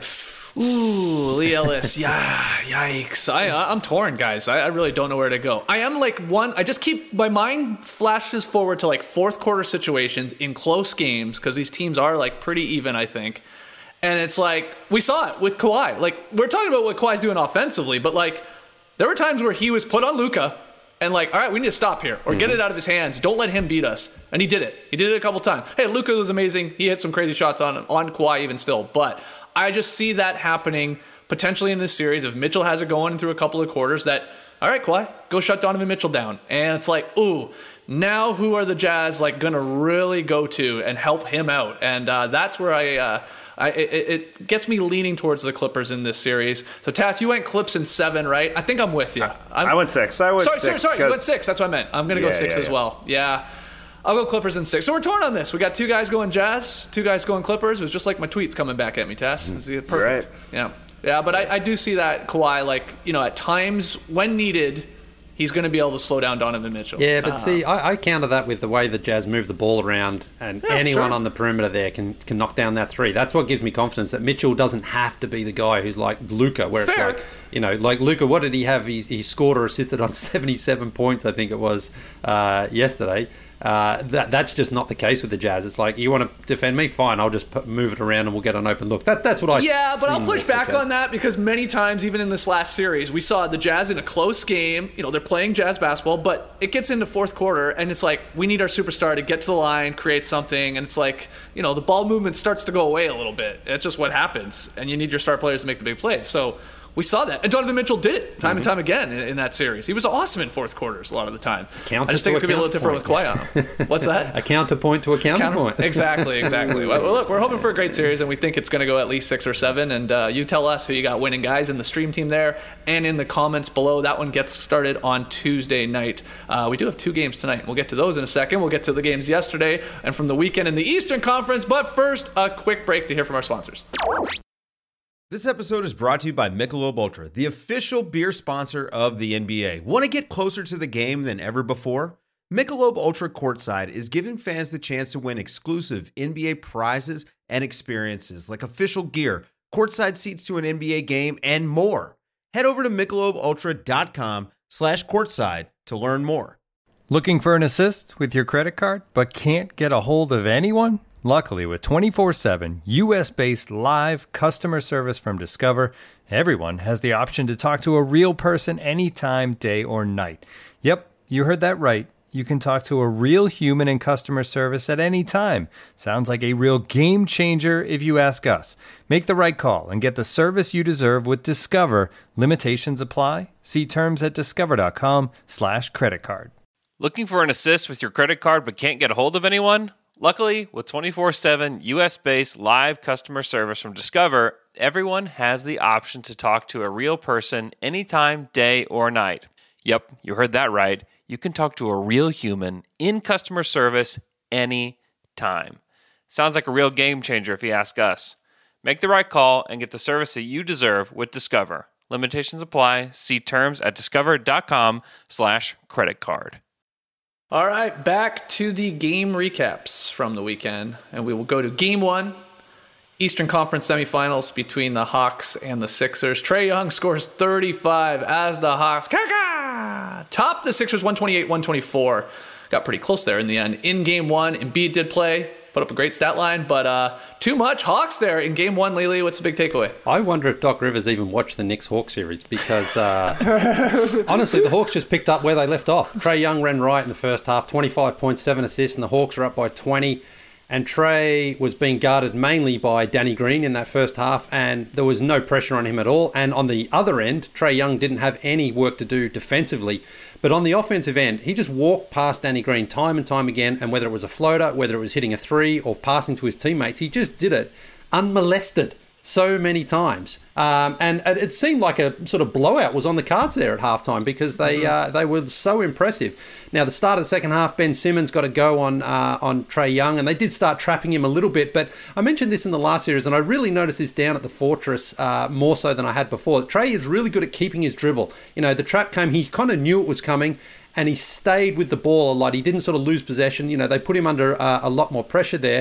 Ooh, Lee Ellis. Yeah, yikes. I, I'm torn, guys. I, I really don't know where to go. I am like one, I just keep, my mind flashes forward to like fourth quarter situations in close games because these teams are like pretty even, I think. And it's like, we saw it with Kawhi. Like, we're talking about what Kawhi's doing offensively, but like, there were times where he was put on Luka and like, all right, we need to stop here or mm-hmm. get it out of his hands. Don't let him beat us. And he did it. He did it a couple times. Hey, Luka was amazing. He hit some crazy shots on, on Kawhi even still, but I just see that happening potentially in this series. If Mitchell has it going through a couple of quarters that, all right, Kawhi, go shut Donovan Mitchell down. And it's like, ooh, now who are the Jazz like going to really go to and help him out? And uh, that's where I, uh, I it, it gets me leaning towards the Clippers in this series. So, Tass, you went Clips in seven, right? I think I'm with you. I'm, I went six. I went sorry, six. Sorry, sorry, you went six. That's what I meant. I'm going to yeah, go six yeah, as yeah. well. Yeah. I'll go Clippers in six. So we're torn on this. We got two guys going Jazz, two guys going Clippers. It was just like my tweets coming back at me, Tass. It was perfect. Right. Yeah. Yeah, but I, I do see that Kawhi, like, you know, at times when needed, he's going to be able to slow down Donovan Mitchell. Yeah, but uh, see, I, I counter that with the way the Jazz move the ball around, and yeah, anyone sure. on the perimeter there can, can knock down that three. That's what gives me confidence that Mitchell doesn't have to be the guy who's like Luka, where Fair. it's like, you know, like Luka, what did he have? He, he scored or assisted on seventy-seven points, I think it was, uh, yesterday. Uh, that that's just not the case with the Jazz. It's like, you want to defend me? Fine, I'll just put, move it around and we'll get an open look. That That's what I Yeah, but I'll push back on that because many times, even in this last series, we saw the Jazz in a close game. You know, they're playing Jazz basketball, but it gets into fourth quarter and it's like, we need our superstar to get to the line, create something. And it's like, you know, the ball movement starts to go away a little bit. It's just what happens. And you need your star players to make the big plays. So we saw that. And Donovan Mitchell did it time mm-hmm. and time again in, in that series. He was awesome in fourth quarters a lot of the time. Counter I just think it's going to be a little different with Kawhi on him. What's that? A counterpoint to a counterpoint. Counter- exactly, exactly. Well, look, we're hoping for a great series, and we think it's going to go at least six or seven. And uh, you tell us who you got winning, guys, in the stream team there and in the comments below. That one gets started on Tuesday night. Uh, we do have two games tonight. We'll get to those in a second. We'll get to the games yesterday and from the weekend in the Eastern Conference. But first, a quick break to hear from our sponsors. This episode is brought to you by Michelob Ultra, the official beer sponsor of the N B A. Want to get closer to the game than ever before? Michelob Ultra Courtside is giving fans the chance to win exclusive N B A prizes and experiences like official gear, courtside seats to an N B A game, and more. Head over to michelobultra.com slash courtside to learn more. Looking for an assist with your credit card but can't get a hold of anyone? Luckily, with twenty-four seven U S-based live customer service from Discover, everyone has the option to talk to a real person anytime, day or night. Yep, you heard that right. You can talk to a real human in customer service at any time. Sounds like a real game changer if you ask us. Make the right call and get the service you deserve with Discover. Limitations apply. See terms at discover.com slash credit card. Looking for an assist with your credit card but can't get a hold of anyone? Luckily, with twenty-four seven U S-based live customer service from Discover, everyone has the option to talk to a real person anytime, day or night. Yep, you heard that right. You can talk to a real human in customer service anytime. Sounds like a real game changer if you ask us. Make the right call and get the service that you deserve with Discover. Limitations apply. See terms at discover.com slash credit card. All right, back to the game recaps from the weekend, and we will go to game one, Eastern Conference semifinals between the Hawks and the Sixers. Trae Young scores thirty-five as the Hawks Kaka! Top the Sixers one twenty-eight one twenty-four. Got pretty close there in the end. In game one, Embiid did play, put up a great stat line, but uh, too much Hawks there in game one. Lily, what's the big takeaway? I wonder if Doc Rivers even watched the Knicks-Hawks series because, uh, honestly, the Hawks just picked up where they left off. Trae Young ran right in the first half, twenty-five point seven assists, and the Hawks are up by twenty. And Trae was being guarded mainly by Danny Green in that first half, and there was no pressure on him at all. And on the other end, Trae Young didn't have any work to do defensively. But on the offensive end, he just walked past Danny Green time and time again, and whether it was a floater, whether it was hitting a three or passing to his teammates, he just did it unmolested so many times. Um, and it seemed like a sort of blowout was on the cards there at halftime because they uh, they were so impressive. Now, the start of the second half, Ben Simmons got a go on uh, on Trae Young, and they did start trapping him a little bit. But I mentioned this in the last series, and I really noticed this down at the Fortress uh, more so than I had before. Trae is really good at keeping his dribble. You know, the trap came, he kind of knew it was coming, and he stayed with the ball a lot. He didn't sort of lose possession. You know, they put him under uh, a lot more pressure there.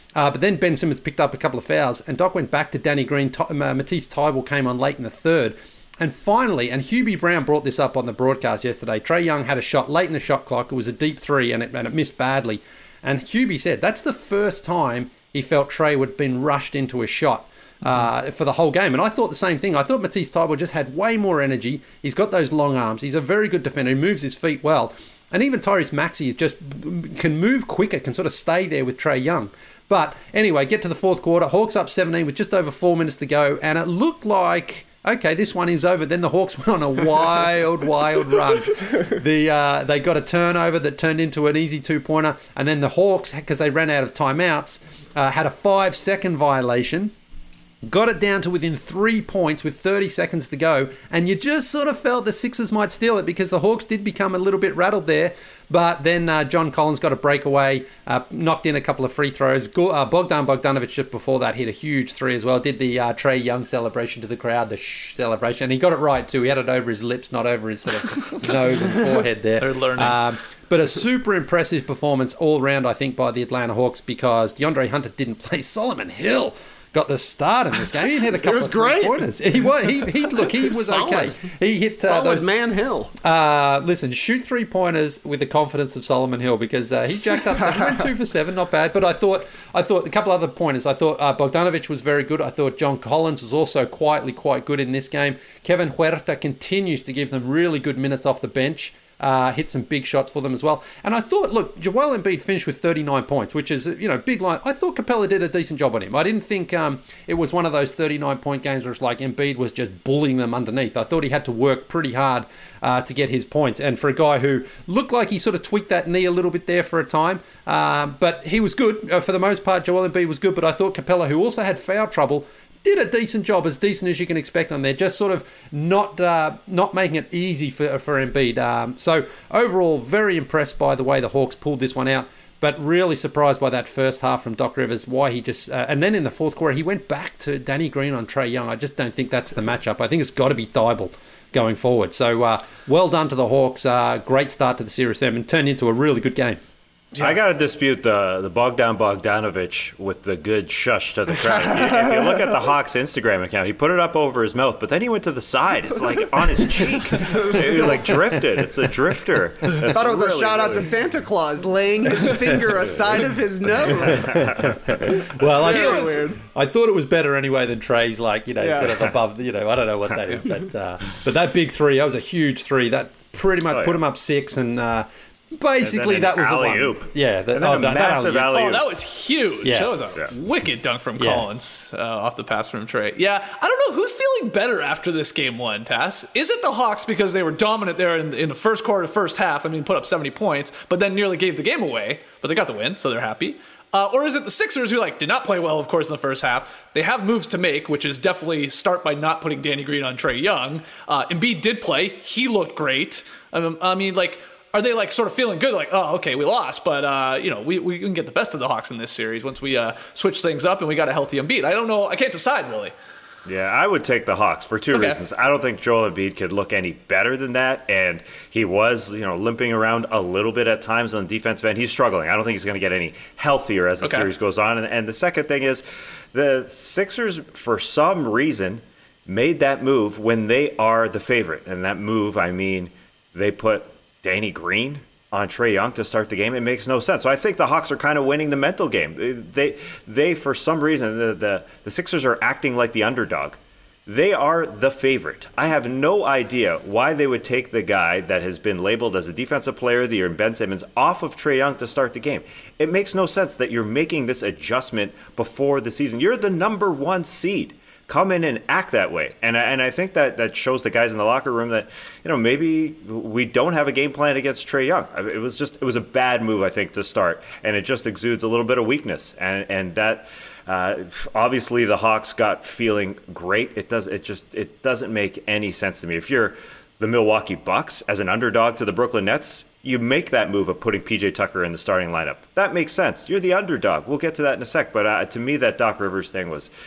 Uh, but then Ben Simmons picked up a couple of fouls, and Doc went back to Danny Green. T- uh, Matisse Thybulle came on late in the third. And finally, and Hubie Brown brought this up on the broadcast yesterday, Trae Young had a shot late in the shot clock. It was a deep three, and it, and it missed badly. And Hubie said that's the first time he felt Trae had been rushed into a shot uh, for the whole game. And I thought the same thing. I thought Matisse Thybulle just had way more energy. He's got those long arms. He's a very good defender. He moves his feet well. And even Tyrese Maxey is just can move quicker, can sort of stay there with Trae Young. But anyway, get to the fourth quarter. Hawks up seventeen with just over four minutes to go. And it looked like, okay, this one is over. Then the Hawks went on a wild, wild run. The uh, They got a turnover that turned into an easy two-pointer. And then the Hawks, because they ran out of timeouts, uh, had a five-second violation. Got it down to within three points with thirty seconds to go. And you just sort of felt the Sixers might steal it because the Hawks did become a little bit rattled there. But then uh, John Collins got a breakaway, uh, knocked in a couple of free throws. Go- uh, Bogdan Bogdanovic just before that hit a huge three as well. Did the uh, Trae Young celebration to the crowd, the shh celebration. And he got it right too. He had it over his lips, not over his sort of nose and forehead there. They're learning. Um, but a super impressive performance all round, I think, by the Atlanta Hawks because DeAndre Hunter didn't play. Solomon Hill got the start in this game. He hit a couple was of great. pointers. He was. He, he look. He was Solid. okay. He hit uh, Solid those. man Hill. Uh, listen, shoot three pointers with the confidence of Solomon Hill because uh, he jacked up. He went two for seven, not bad. But I thought, I thought a couple other pointers. I thought uh, Bogdanovic was very good. I thought John Collins was also quietly quite good in this game. Kevin Huerta continues to give them really good minutes off the bench. Uh, hit some big shots for them as well. And I thought, look, Joel Embiid finished with thirty-nine points, which is, you know, big line. I thought Capella did a decent job on him. I didn't think um, it was one of those thirty-nine point games where it's like Embiid was just bullying them underneath. I thought he had to work pretty hard uh, to get his points. And for a guy who looked like he sort of tweaked that knee a little bit there for a time, um, but he was good. Uh, for the most part, Joel Embiid was good. But I thought Capella, who also had foul trouble, did a decent job, as decent as you can expect on there, just sort of not uh, not making it easy for for Embiid. Um, so overall, very impressed by the way the Hawks pulled this one out, but really surprised by that first half from Doc Rivers, why he just... Uh, and then in the fourth quarter, he went back to Danny Green on Trae Young. I just don't think that's the matchup. I think it's got to be Thybulle going forward. So uh, well done to the Hawks. Uh, great start to the series there and turned into a really good game. Yeah. I got to dispute the the Bogdan Bogdanovic with the good shush to the crowd. If you, if you look at the Hawks Instagram account, he put it up over his mouth, but then he went to the side. It's like on his cheek. He like drifted. It's a drifter. I thought it was really, a shout out really... to Santa Claus laying his finger aside of his nose. Well, I, Very thought, weird. I thought it was better anyway than Trey's, like, you know, Yeah. sort of above, you know, I don't know what that is, but uh, but that big three, that was a huge three. That pretty much Oh, yeah. put him up six and... Uh, Basically, an that was the alley-oop. one. Yeah, the, And then oh, a that, massive that alley-oop. alley-oop. Oh, that was huge. Yeah. That was a Yeah. wicked dunk from Yeah. Collins uh, off the pass from Trae. Yeah, I don't know who's feeling better after this game one, Tass. Is it the Hawks because they were dominant there in, in the first quarter, first half? I mean, put up seventy points, but then nearly gave the game away, but they got the win, so they're happy. Uh, or is it the Sixers who like did not play well, of course, in the first half? They have moves to make, which is definitely start by not putting Danny Green on Trae Young. Uh, Embiid did play. He looked great. Um, I mean, like... Are they like sort of feeling good? Like, oh, okay, we lost, but uh, you know, we, we can get the best of the Hawks in this series once we uh, switch things up and we got a healthy Embiid. I don't know. I can't decide really. Yeah, I would take the Hawks for two Okay. reasons. I don't think Joel Embiid could look any better than that, and he was, you know, limping around a little bit at times on the defensive end. He's struggling. I don't think he's going to get any healthier as the Okay. series goes on. And, and the second thing is, the Sixers, for some reason, made that move when they are the favorite. And that move, I mean, they put Danny Green on Trae Young to start the game. It makes no sense. So I think the Hawks are kind of winning the mental game. They, they for some reason, the, the, the Sixers are acting like the underdog. They are the favorite. I have no idea why they would take the guy that has been labeled as a defensive player of the year, Ben Simmons, off of Trae Young to start the game. It makes no sense that you're making this adjustment before the season. You're the number one seed. Come in and act that way. And, and I think that, that shows the guys in the locker room that, you know, maybe we don't have a game plan against Trae Young. It was just, it was a bad move, I think, to start. And it just exudes a little bit of weakness. And, and that, uh, obviously the Hawks got feeling great. It does, it just, it doesn't make any sense to me. If you're the Milwaukee Bucks as an underdog to the Brooklyn Nets, you make that move of putting P J Tucker in the starting lineup. That makes sense. You're the underdog. We'll get to that in a sec. But uh, to me, that Doc Rivers thing was...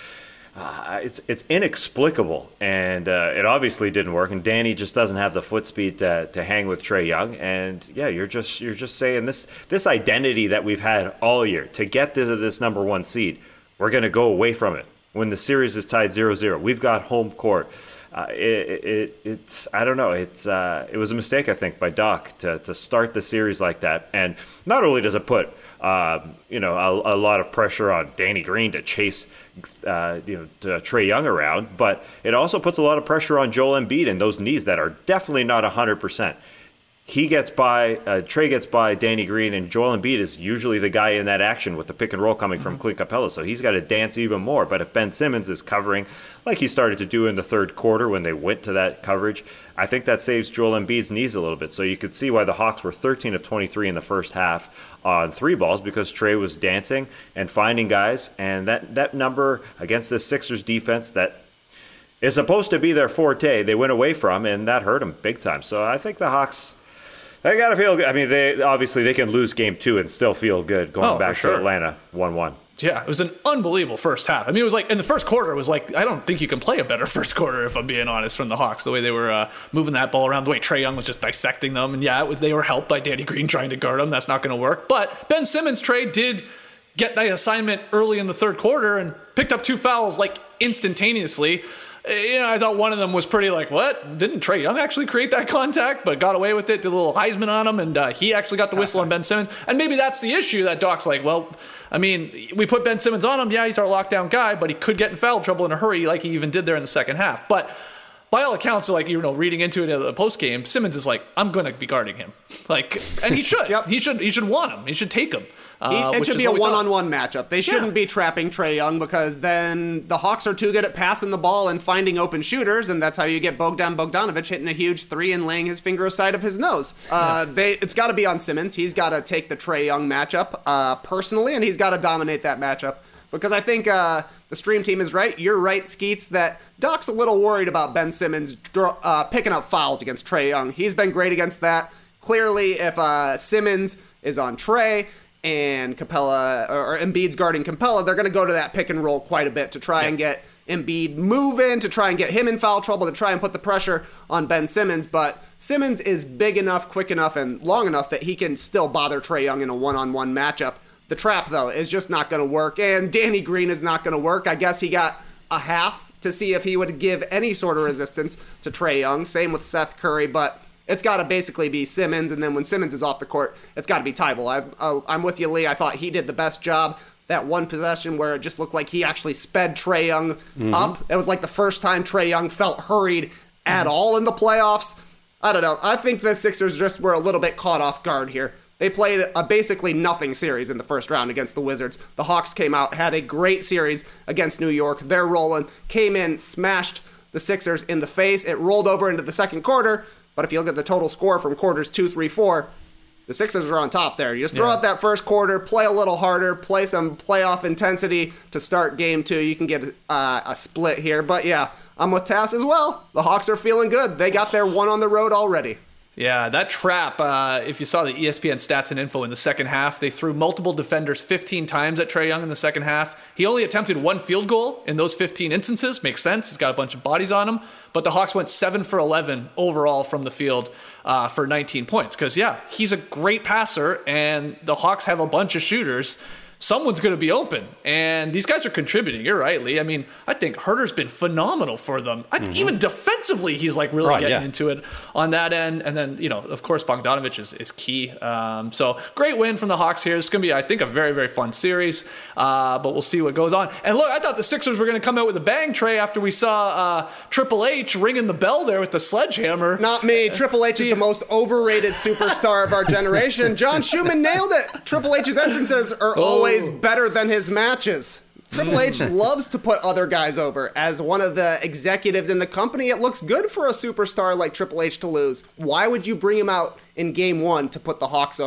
Uh, it's it's inexplicable, and uh, it obviously didn't work. And Danny just doesn't have the foot speed to, to hang with Trae Young. And yeah, you're just you're just saying this this identity that we've had all year to get this this number one seed, we're going to go away from it when the series is tied zero zero. We've got home court. Uh, it, it it's I don't know. It's uh, it was a mistake, I think, by Doc to to start the series like that. And not only does it put uh, you know a, a lot of pressure on Danny Green to chase uh, you know to Trae Young around, but it also puts a lot of pressure on Joel Embiid and those knees that are definitely not one hundred percent. He gets by, uh, Trae gets by Danny Green, and Joel Embiid is usually the guy in that action with the pick and roll coming from mm-hmm. Clint Capella, so he's got to dance even more. But if Ben Simmons is covering, like he started to do in the third quarter when they went to that coverage, I think that saves Joel Embiid's knees a little bit. So you could see why the Hawks were thirteen of twenty-three in the first half on three balls, because Trae was dancing and finding guys, and that, that number against the Sixers defense that is supposed to be their forte, they went away from, and that hurt them big time. So I think the Hawks... They got to feel good. I mean, they obviously they can lose game two and still feel good going oh, back sure. to Atlanta one one. Yeah, it was an unbelievable first half. I mean, it was like in the first quarter, it was like, I don't think you can play a better first quarter, if I'm being honest, from the Hawks, the way they were uh, moving that ball around, the way Trae Young was just dissecting them. And yeah, it was they were helped by Danny Green trying to guard them. That's not going to work. But Ben Simmons, Trae did get that assignment early in the third quarter and picked up two fouls like instantaneously. You know, I thought one of them was pretty like, what? Didn't Trae Young actually create that contact, but got away with it, did a little Heisman on him, and uh, he actually got the whistle on Ben Simmons. And maybe that's the issue that Doc's like, well, I mean, we put Ben Simmons on him. Yeah, he's our lockdown guy, but he could get in foul trouble in a hurry like he even did there in the second half. But by all accounts, like, you know, reading into it in the post game, Simmons is like, I'm going to be guarding him. Like, and he should. yep. He should He should want him. He should take him. Uh, he, it should be a one-on-one matchup. They shouldn't yeah. be trapping Trae Young, because then the Hawks are too good at passing the ball and finding open shooters, and that's how you get Bogdan Bogdanovic hitting a huge three and laying his finger aside of his nose. Uh, they It's got to be on Simmons. He's got to take the Trae Young matchup uh, personally, and he's got to dominate that matchup. Because I think uh, the stream team is right. You're right, Skeets, that Doc's a little worried about Ben Simmons uh, picking up fouls against Trae Young. He's been great against that. Clearly, if uh, Simmons is on Trae and Capella, or Embiid's guarding Capella, they're going to go to that pick and roll quite a bit to try yeah. and get Embiid moving, to try and get him in foul trouble, to try and put the pressure on Ben Simmons. But Simmons is big enough, quick enough, and long enough that he can still bother Trae Young in a one-on-one matchup. The trap, though, is just not going to work, and Danny Green is not going to work. I guess he got a half to see if he would give any sort of resistance to Trae Young. Same with Seth Curry, but it's got to basically be Simmons, and then when Simmons is off the court, it's got to be Tybal. I, uh, I'm with you, Lee. I thought he did the best job. That one possession where it just looked like he actually sped Trae Young mm-hmm. up. It was like the first time Trae Young felt hurried at mm-hmm. all in the playoffs. I don't know. I think the Sixers just were a little bit caught off guard here. They played a basically nothing series in the first round against the Wizards. The Hawks came out, had a great series against New York. They're rolling, came in, smashed the Sixers in the face. It rolled over into the second quarter, but if you look at the total score from quarters two, three, four, the Sixers are on top there. You just throw yeah. out that first quarter, play a little harder, play some playoff intensity to start game two. You can get uh, a split here. But yeah, I'm with Tass as well. The Hawks are feeling good. They got their one on the road already. Yeah, that trap, uh, if you saw the E S P N stats and info in the second half, they threw multiple defenders fifteen times at Trae Young in the second half. He only attempted one field goal in those fifteen instances. Makes sense. He's got a bunch of bodies on him. But the Hawks went seven for eleven overall from the field uh, for nineteen points. Because, yeah, he's a great passer, and the Hawks have a bunch of shooters. Someone's going to be open, and these guys are contributing. You're right, Lee. I mean, I think Herter's been phenomenal for them. I, mm-hmm. Even defensively, he's like really right, getting yeah. into it on that end. And then, you know, of course, Bogdanovic is, is key. Um, so great win from the Hawks here. It's going to be, I think, a very, very fun series, uh, but we'll see what goes on. And look, I thought the Sixers were going to come out with a bang, Trey, after we saw uh, Triple H ringing the bell there with the sledgehammer. Not me. Triple H is the most overrated superstar of our generation. John Schumann nailed it. Triple H's entrances are oh. always better than his matches. Triple H loves to put other guys over. As one of the executives in the company, it looks good for a superstar like Triple H to lose. Why would you bring him out in game one to put the Hawks over?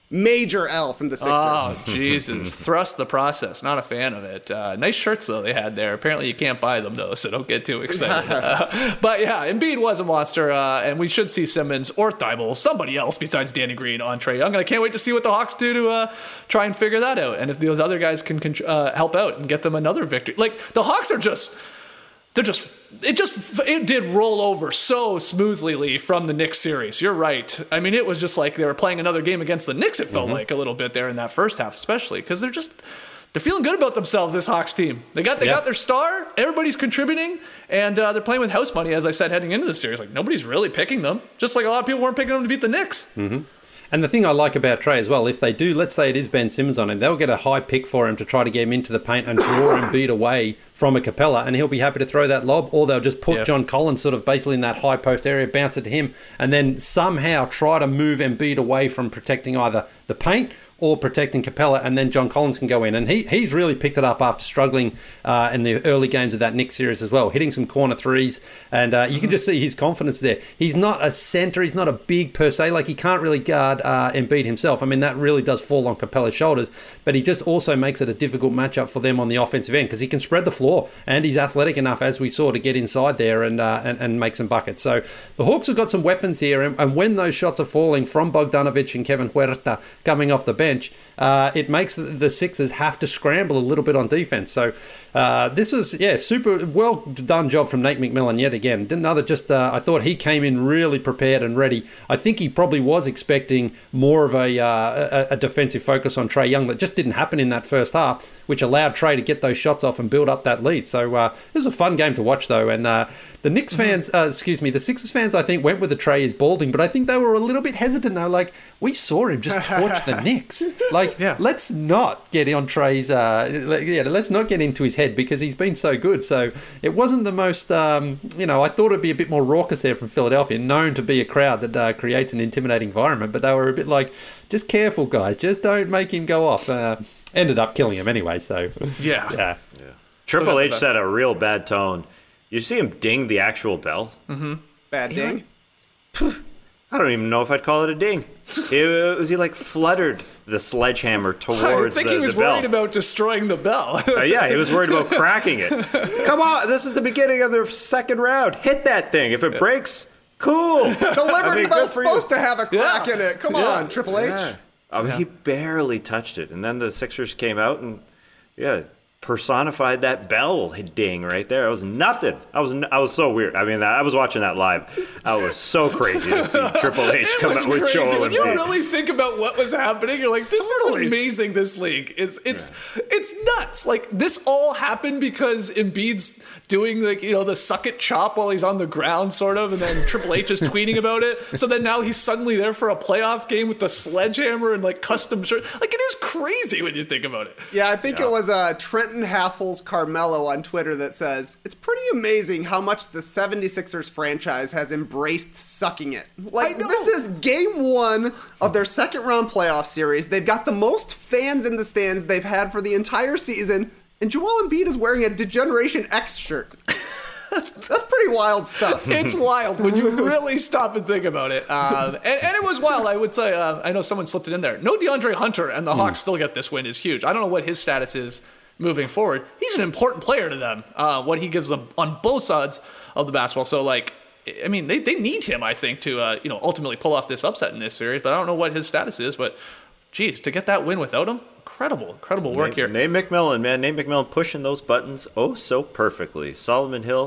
Major L from the Sixers. Oh, Jesus. Thrust the process. Not a fan of it. Uh, nice shirts, though, they had there. Apparently, you can't buy them, though, so don't get too excited. uh, but, yeah, Embiid was a monster, uh, and we should see Simmons or Thibault, somebody else besides Danny Green, on Trae Young. And I can't wait to see what the Hawks do to uh, try and figure that out. And if those other guys can uh, help out and get them another victory. Like, the Hawks are just... They're just, it just, it did roll over so smoothly, Lee, from the Knicks series. You're right. I mean, it was just like they were playing another game against the Knicks, it felt mm-hmm. like a little bit there in that first half, especially because they're just, they're feeling good about themselves, this Hawks team. They got, they yeah. got their star, everybody's contributing, and uh, they're playing with house money, as I said, heading into the series. Like, nobody's really picking them, just like a lot of people weren't picking them to beat the Knicks. Mm-hmm. And the thing I like about Trae as well, if they do, let's say it is Ben Simmons on him, they'll get a high pick for him to try to get him into the paint and draw Embiid away from a Capella, and he'll be happy to throw that lob, or they'll just put yeah. John Collins sort of basically in that high post area, bounce it to him, and then somehow try to move Embiid away from protecting either the paint or protecting Capella, and then John Collins can go in. And he he's really picked it up after struggling uh, in the early games of that Knicks series as well, hitting some corner threes, and uh, you mm-hmm. can just see his confidence there. He's not a center, he's not a big per se, like he can't really guard uh, Embiid himself. I mean, that really does fall on Capella's shoulders, but he just also makes it a difficult matchup for them on the offensive end because he can spread the floor, and he's athletic enough, as we saw, to get inside there and, uh, and, and make some buckets. So the Hawks have got some weapons here, and, and when those shots are falling from Bogdanovic and Kevin Huerta coming off the bench, Uh, it makes the Sixers have to scramble a little bit on defense. So uh, this was, yeah, super well done job from Nate McMillan yet again. Another just, uh, I thought he came in really prepared and ready. I think he probably was expecting more of a, uh, a, a defensive focus on Trae Young that just didn't happen in that first half, which allowed Trae to get those shots off and build up that lead. So uh, it was a fun game to watch, though. And uh, the Knicks fans, uh, excuse me, the Sixers fans, I think, went with the Trae is balding, but I think they were a little bit hesitant. They were like, we saw him just torch the Knicks. Like, yeah. let's not get on Trae's, uh, yeah, let's not get into his head because he's been so good. So it wasn't the most, um, you know, I thought it'd be a bit more raucous there from Philadelphia, known to be a crowd that uh, creates an intimidating environment, but they were a bit like, just careful, guys, just don't make him go off. Uh, ended up killing him anyway, so. Yeah. Yeah. yeah. Triple H set a real bad tone. You see him ding the actual bell? Mm-hmm. Bad he ding? Like, I don't even know if I'd call it a ding. It was, he like fluttered the sledgehammer towards I think the, he was the bell. worried about destroying the bell. uh, yeah, he was worried about cracking it. Come on, this is the beginning of the second round. Hit that thing. If it breaks, cool. The Liberty I mean, Bell's supposed you. to have a crack yeah. in it. Come yeah. on, Triple H. Yeah. I mean, yeah. he barely touched it. And then the Sixers came out and, yeah, personified that bell ding right there. It was nothing. I was I was so weird. I mean, I was watching that live. I was so crazy to see Triple H come out with Joel Embiid. When you really think about what was happening, you're like, this totally. is amazing, this league. It's it's yeah. it's nuts. Like, this all happened because Embiid's doing, like, you know, the suck it chop while he's on the ground, sort of, and then Triple H is tweeting about it. So then now he's suddenly there for a playoff game with the sledgehammer and, like, custom shirt. Like, it is crazy when you think about it. Yeah, I think yeah. it was uh, Trenton Hassels Carmelo on Twitter that says, it's pretty amazing how much the seventy-sixers franchise has embraced sucking it. Like, this is game one of their second round playoff series. They've got the most fans in the stands they've had for the entire season, and Joel Embiid is wearing a Degeneration X shirt. That's pretty wild stuff. It's wild when you really stop and think about it. Um, and, and it was wild, I would say. Uh, I know someone slipped it in there. No DeAndre Hunter, and the mm. Hawks still get this win is huge. I don't know what his status is moving forward. He's an important player to them, uh, what he gives them on both sides of the basketball. So, like, I mean, they, they need him, I think, to uh, you know ultimately pull off this upset in this series. But I don't know what his status is. But, geez, to get that win without him, incredible, incredible work Nate, here. Nate McMillan, man. Nate McMillan pushing those buttons oh so perfectly. Solomon Hill,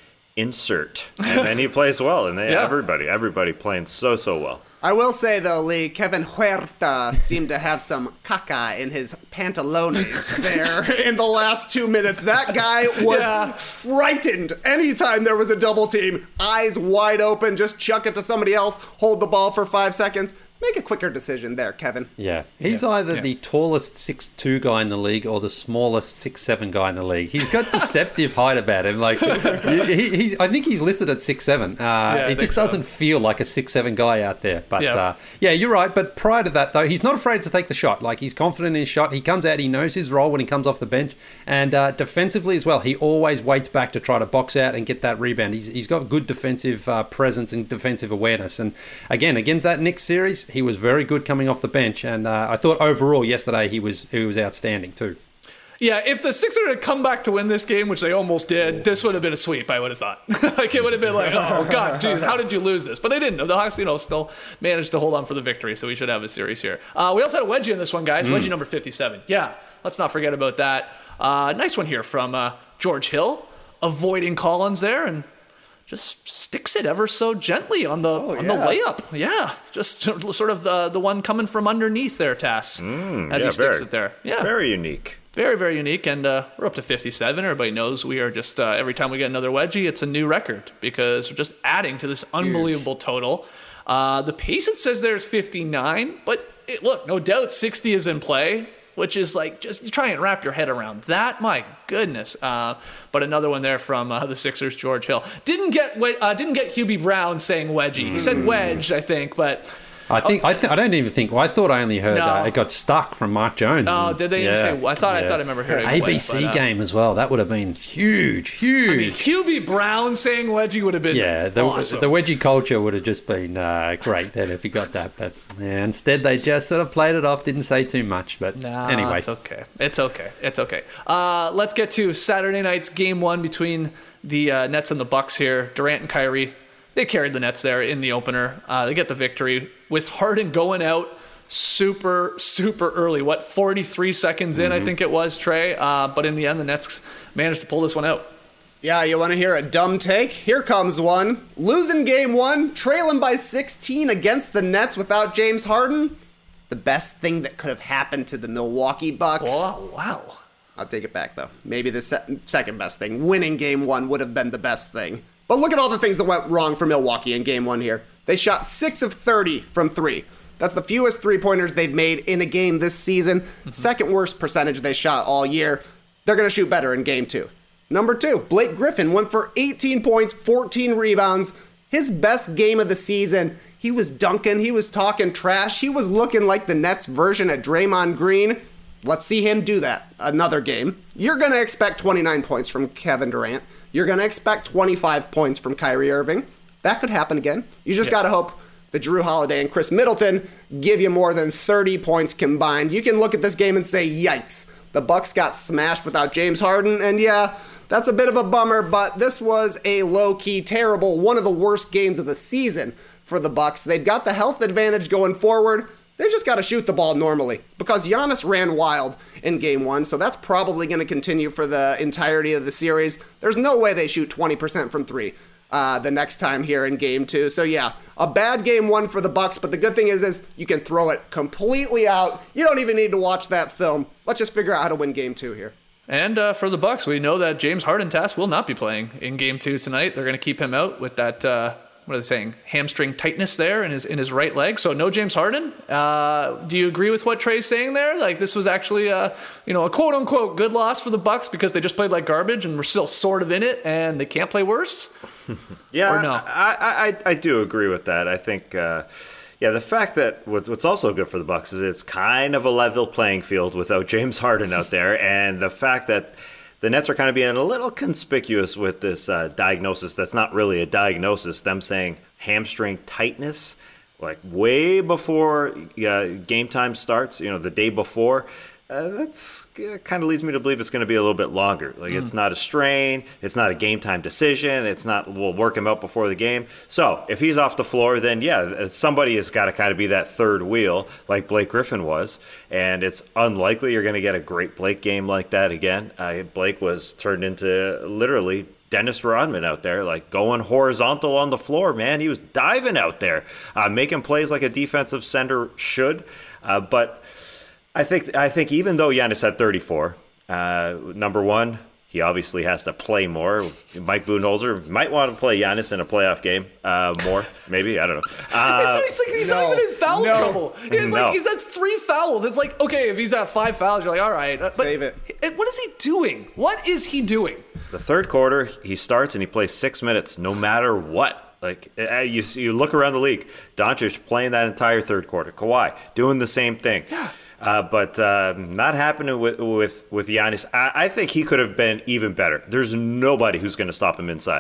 insert. And then he plays well. And they, yeah. everybody, everybody playing so, so well. I will say, though, Lee, Kevin Huerta seemed to have some caca in his pantalones there in the last two minutes. That guy was yeah. frightened anytime there was a double team. Eyes wide open, just chuck it to somebody else, hold the ball for five seconds. Make a quicker decision there, Kevin. Yeah. He's yeah. either yeah. the tallest six two guy in the league or the smallest six seven guy in the league. He's got deceptive height about him. Like, he, he, I think he's listed at six seven. Uh, yeah, it just so. doesn't feel like a six seven guy out there. But, yeah. Uh, yeah, you're right. But prior to that, though, he's not afraid to take the shot. Like, he's confident in his shot. He comes out, he knows his role when he comes off the bench. And uh, defensively as well, he always waits back to try to box out and get that rebound. He's He's got good defensive uh, presence and defensive awareness. And, again, against that Knicks series, he was very good coming off the bench, and uh, I thought overall yesterday he was he was outstanding too. Yeah, if the Sixers had come back to win this game, which they almost did, this would have been a sweep, I would have thought. Like, it would have been like, oh, God, geez, how did you lose this? But they didn't. The Hawks, you know, still managed to hold on for the victory, so we should have a series here. Uh, we also had a wedgie in this one, guys. Mm. Wedgie number fifty-seven. Yeah, let's not forget about that. Uh, nice one here from uh, George Hill, avoiding Collins there, and just sticks it ever so gently on the oh, on yeah. the layup. Yeah, just sort of the, the one coming from underneath there, Tass, mm, as yeah, he sticks very, it there. Yeah, very unique. Very, very unique, and uh, we're up to fifty-seven. Everybody knows we are just, uh, every time we get another wedgie, it's a new record because we're just adding to this unbelievable Huge. total. Uh, the pace, it says there is fifty-nine, but it, look, no doubt sixty is in play, which is like, just try and wrap your head around that. My goodness. Uh, but another one there from uh, the Sixers, George Hill. Didn't get uh, didn't get Hubie Brown saying wedgie. He said wedge, I think, but... I think oh. I, th- I don't even think. Well, I thought I only heard no. uh, it got stuck from Mark Jones. Oh, and, did they yeah. even say? I thought yeah. I thought I remember hearing A B C wedge, but, uh, game as well. That would have been huge, huge. I mean, Hubie Brown saying wedgie would have been yeah. The, awesome. the wedgie culture would have just been uh, great then if you got that. But yeah, instead they just sort of played it off, didn't say too much. But nah, anyway, it's okay. It's okay. It's okay. Uh, let's get to Saturday night's game one between the uh, Nets and the Bucks here. Durant and Kyrie. They carried the Nets there in the opener. Uh, they get the victory with Harden going out super, super early. What, forty-three seconds in, mm-hmm. I think it was, Trey. Uh, but in the end, the Nets managed to pull this one out. Yeah, you want to hear a dumb take? Here comes one. Losing game one, trailing by sixteen against the Nets without James Harden. The best thing that could have happened to the Milwaukee Bucks. Oh, wow. I'll take it back, though. Maybe the se- second best thing. Winning game one would have been the best thing. But look at all the things that went wrong for Milwaukee in game one here. They shot six of thirty from three. That's the fewest three-pointers they've made in a game this season. Mm-hmm. Second worst percentage they shot all year. They're going to shoot better in game two. Number two, Blake Griffin went for eighteen points, fourteen rebounds. His best game of the season. He was dunking. He was talking trash. He was looking like the Nets version of Draymond Green. Let's see him do that another game. You're going to expect twenty-nine points from Kevin Durant. You're going to expect twenty-five points from Kyrie Irving. That could happen again. You just yeah. got to hope that Drew Holiday and Chris Middleton give you more than thirty points combined. You can look at this game and say, yikes. The Bucks got smashed without James Harden, and yeah, that's a bit of a bummer, but this was a low-key, terrible, one of the worst games of the season for the Bucks. They've got the health advantage going forward. They just got to shoot the ball normally because Giannis ran wild in game one, so that's probably going to continue for the entirety of the series. There's no way they shoot twenty percent from three uh, the next time here in game two. So yeah, a bad game one for the Bucks, but the good thing is, is you can throw it completely out. You don't even need to watch that film. Let's just figure out how to win game two here. And uh, for the Bucks, we know that James Harden Tass will not be playing in game two tonight. They're going to keep him out with that... Uh What are they saying? Hamstring tightness there in his in his right leg. So no James Harden. Uh, do you agree with what Trey's saying there? Like this was actually a you know a quote unquote good loss for the Bucks because they just played like garbage and we're still sort of in it and they can't play worse. yeah, or no? I, I I do agree with that. I think uh, yeah, the fact that what's, what's also good for the Bucks is it's kind of a level playing field without James Harden out there, and the fact that the Nets are kind of being a little conspicuous with this uh, diagnosis that's not really a diagnosis, them saying hamstring tightness, like way before uh, game time starts, you know, the day before. Uh, that's uh, kind of leads me to believe it's going to be a little bit longer. Like mm. it's not a strain, it's not a game time decision, it's not we'll work him out before the game. So if he's off the floor, then yeah, somebody has got to kind of be that third wheel, like Blake Griffin was. And it's unlikely you're going to get a great Blake game like that again. Uh, Blake was turned into literally Dennis Rodman out there, like going horizontal on the floor, man. He was diving out there, uh, making plays like a defensive center should, uh, but. I think I think even though Giannis had thirty-four, uh, number one, he obviously has to play more. Mike Budenholzer might want to play Giannis in a playoff game uh, more, maybe. I don't know. Uh, it's, it's like he's no, not even in foul no, trouble. It's no. like he's at three fouls. It's like, okay, if he's at five fouls, you're like, all right. But Save it. What is he doing? What is he doing? The third quarter, he starts and he plays six minutes no matter what. Like, you, you look around the league, Doncic playing that entire third quarter. Kawhi doing the same thing. Yeah. Uh, but uh, not happening with with with Giannis. I, I think he could have been even better. There's nobody who's going to stop him inside.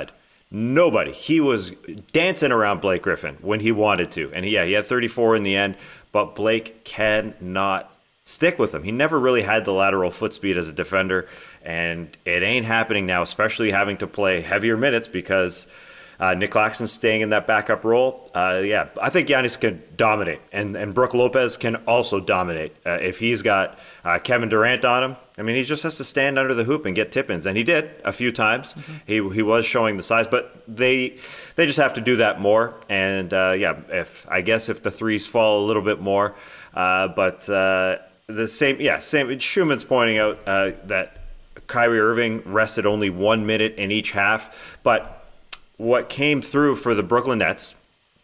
nobody. He was dancing around Blake Griffin when he wanted to. And yeah, he had thirty-four in the end, but Blake cannot stick with him. He never really had the lateral foot speed as a defender, and it ain't happening now, especially having to play heavier minutes because uh, Nick Claxton's staying in that backup role. Uh, yeah, I think Giannis can dominate, and, and Brook Lopez can also dominate. Uh, if he's got uh, Kevin Durant on him, I mean, he just has to stand under the hoop and get tip-ins, and he did a few times. Mm-hmm. He he was showing the size, but they they just have to do that more. And uh, yeah, if I guess if the threes fall a little bit more, uh, but uh, the same, yeah, same. Schumann's pointing out uh, that Kyrie Irving rested only one minute in each half, but what came through for the Brooklyn Nets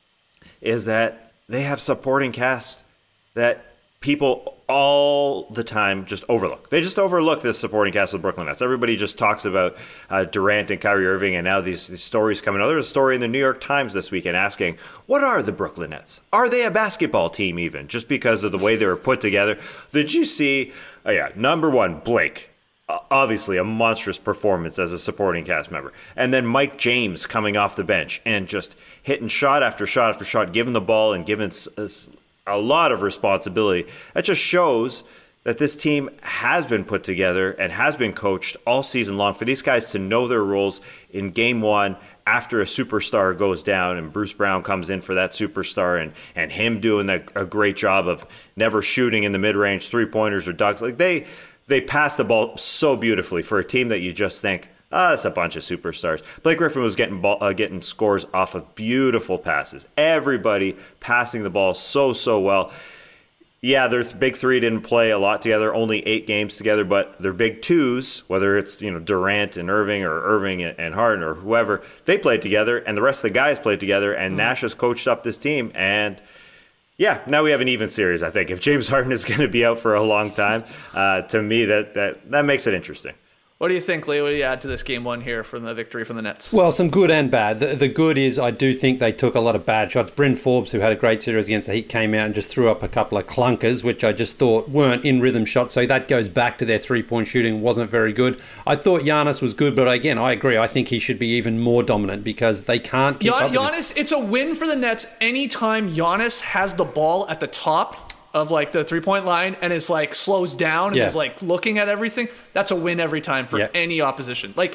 is that they have supporting cast that people all the time just overlook. They just overlook this supporting cast of the Brooklyn Nets. Everybody just talks about uh, Durant and Kyrie Irving, and now these, these stories coming out. There was a story in the New York Times this weekend asking, what are the Brooklyn Nets? Are they a basketball team even? Just because of the way they were put together. Did you see, oh yeah, number one, Blake. Obviously a monstrous performance as a supporting cast member. And then Mike James coming off the bench and just hitting shot after shot after shot, giving the ball and giving a lot of responsibility. That just shows that this team has been put together and has been coached all season long for these guys to know their roles in game one after a superstar goes down and Bruce Brown comes in for that superstar, and, and him doing a, a great job of never shooting in the mid-range three-pointers or dunks. Like they... They pass the ball so beautifully for a team that you just think, ah, oh, that's a bunch of superstars. Blake Griffin was getting ball, uh, getting scores off of beautiful passes. Everybody passing the ball so, so well. Yeah, their big three didn't play a lot together, only eight games together, but their big twos, whether it's you know Durant and Irving or Irving and Harden or whoever, they played together, and the rest of the guys played together, and mm-hmm. Nash has coached up this team, and yeah, now we have an even series, I think. If James Harden is going to be out for a long time, uh, to me, that, that that makes it interesting. What do you think, Lee? What do you add to this game one here from the victory from the Nets? Well, some good and bad. The, the good is I do think they took a lot of bad shots. Bryn Forbes, who had a great series against the Heat, came out and just threw up a couple of clunkers, which I just thought weren't in rhythm shots. So that goes back to their three-point shooting. Wasn't very good. I thought Giannis was good, but again, I agree. I think he should be even more dominant because they can't keep Gian- up with Giannis, it's a win for the Nets anytime Giannis has the ball at the top of like the three-point line and is like slows down and yeah. is like looking at everything. That's a win every time for yeah. any opposition. Like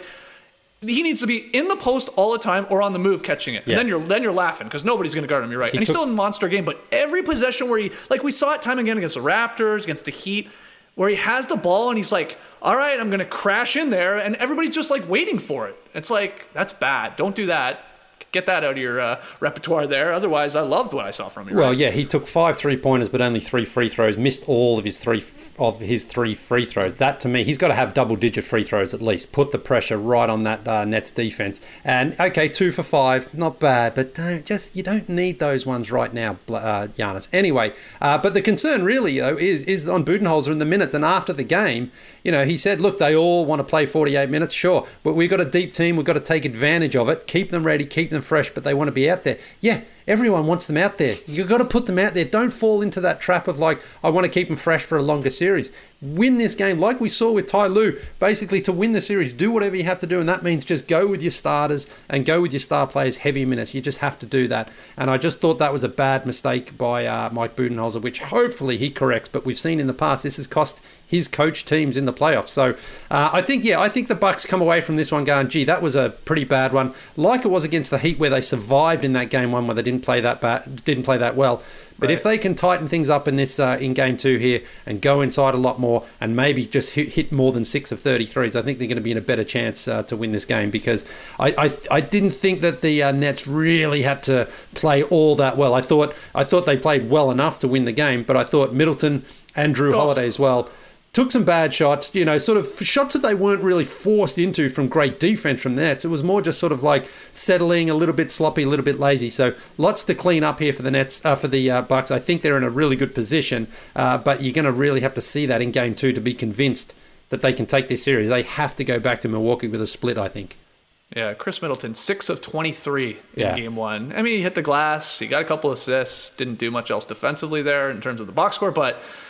he needs to be in the post all the time or on the move catching it. Yeah. And then you're then you're laughing because nobody's going to guard him. You're right. He and he's took- still in a monster game, but every possession where he, like we saw it time again against the Raptors, against the Heat, where he has the ball and he's like, all right, I'm going to crash in there, and everybody's just like waiting for it. It's like, that's bad. Don't do that. Get that out of your uh, repertoire there. Otherwise, I loved what I saw from you. Well, right? yeah, he took five three-pointers, but only three free throws. Missed all of his three of his three free throws. That to me, he's got to have double-digit free throws at least. Put the pressure right on that uh, Nets defense. And okay, two for five, not bad, but don't just you don't need those ones right now, uh, Giannis. Anyway, uh, but the concern really though is is on Budenholzer in the minutes. And after the game, you know, he said, look, they all want to play forty-eight minutes, sure, but we've got a deep team. We've got to take advantage of it. Keep them ready. Keep them fresh, but they want to be out there. Yeah, everyone wants them out there. You've got to put them out there. Don't fall into that trap of like, I want to keep them fresh for a longer series. Win this game like we saw with Ty Lue. Basically, to win the series, do whatever you have to do, and that means just go with your starters and go with your star players heavy minutes. You just have to do that. And I just thought that was a bad mistake by uh, Mike Budenholzer, which hopefully he corrects. But we've seen in the past this has cost his coach teams in the playoffs. So uh, I think, yeah, I think the Bucks come away from this one going, gee, that was a pretty bad one, like it was against the Heat where they survived in that game one where they didn't play that bad, didn't play that well. But right. if they can tighten things up in this uh, in game two here and go inside a lot more and maybe just hit, hit more than six of thirty-threes, I think they're going to be in a better chance uh, to win this game because I I, I didn't think that the uh, Nets really had to play all that well. I thought I thought they played well enough to win the game, but I thought Middleton and Drew oh. Holiday as well took some bad shots, you know, sort of shots that they weren't really forced into from great defense from the Nets. It was more just sort of like settling, a little bit sloppy, a little bit lazy. So lots to clean up here for the Nets, uh, for the uh, Bucks. I think they're in a really good position, uh, but you're going to really have to see that in game two to be convinced that they can take this series. They have to go back to Milwaukee with a split, I think. Yeah, Chris Middleton, six of twenty-three in yeah. game one. I mean, he hit the glass, he got a couple assists, didn't do much else defensively there in terms of the box score, but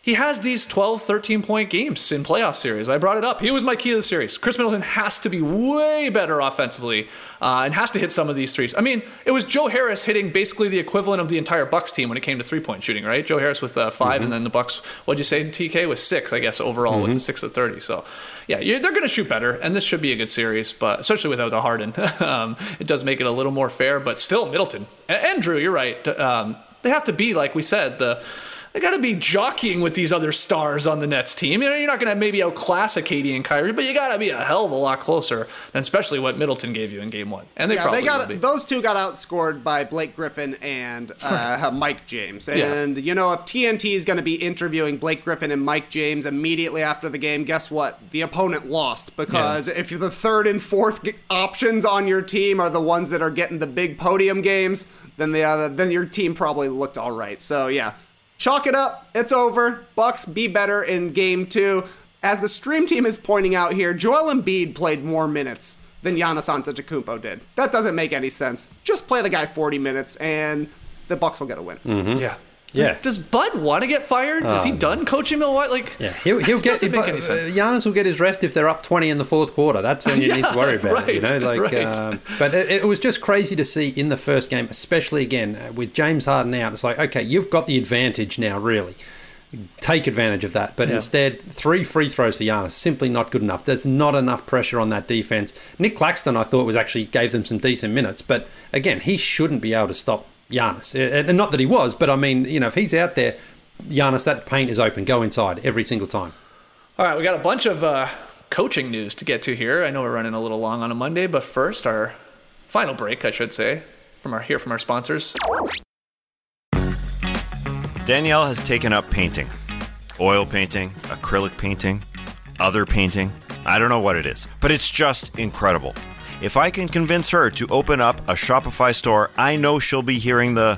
he has these twelve, thirteen point games in playoff series. I brought it up. He was my key to the series. Chris Middleton has to be way better offensively uh, and has to hit some of these threes. I mean, it was Joe Harris hitting basically the equivalent of the entire Bucks team when it came to three-point shooting, right? Joe Harris with uh, five, mm-hmm. and then the Bucks, what'd you say, T K, with six, I guess, overall, mm-hmm. with the six of thirty. So, yeah, you're, they're going to shoot better, and this should be a good series, but especially without the Harden. um, it does make it a little more fair, but still, Middleton and, and Drew, you're right. Um, they have to be, like we said, the... They got to be jockeying with these other stars on the Nets team. You know, you're not going to maybe outclass a K D and Kyrie, but you got to be a hell of a lot closer than especially what Middleton gave you in Game One. And they yeah, probably they got will be. Those two got outscored by Blake Griffin and uh, Mike James. And, yeah. you know, if T N T is going to be interviewing Blake Griffin and Mike James immediately after the game, guess what? The opponent lost because yeah. if the third and fourth options on your team are the ones that are getting the big podium games, then, the, uh, then your team probably looked all right. So, yeah. Chalk it up. It's over. Bucks be better in game two. As the stream team is pointing out here, Joel Embiid played more minutes than Giannis Antetokounmpo did. That doesn't make any sense. Just play the guy forty minutes, and the Bucks will get a win. Mm-hmm. Yeah. Yeah. Does Bud want to get fired? Oh. Is he done coaching Milwaukee? Like, yeah, he'll, he'll get. Doesn't make any sense. Uh, Giannis will get his rest if they're up twenty in the fourth quarter. That's when you yeah, need to worry about right, it. You know, like. Right. Um, but it, it was just crazy to see in the first game, especially again uh, with James Harden out. It's like, okay, you've got the advantage now, really. Take advantage of that. But yeah. instead, three free throws for Giannis, simply not good enough. There's not enough pressure on that defense. Nick Claxton, I thought, was actually gave them some decent minutes. But again, he shouldn't be able to stop Giannis. And not that he was, but I mean, you know, if he's out there, Giannis, that paint is open. Go inside every single time. All right, we got a bunch of uh, coaching news to get to here. I know we're running a little long on a Monday, but first, our final break, I should say, from our hear from our sponsors. Danielle has taken up painting. Oil painting, acrylic painting, other painting. I don't know what it is, but it's just incredible. If I can convince her to open up a Shopify store, I know she'll be hearing the...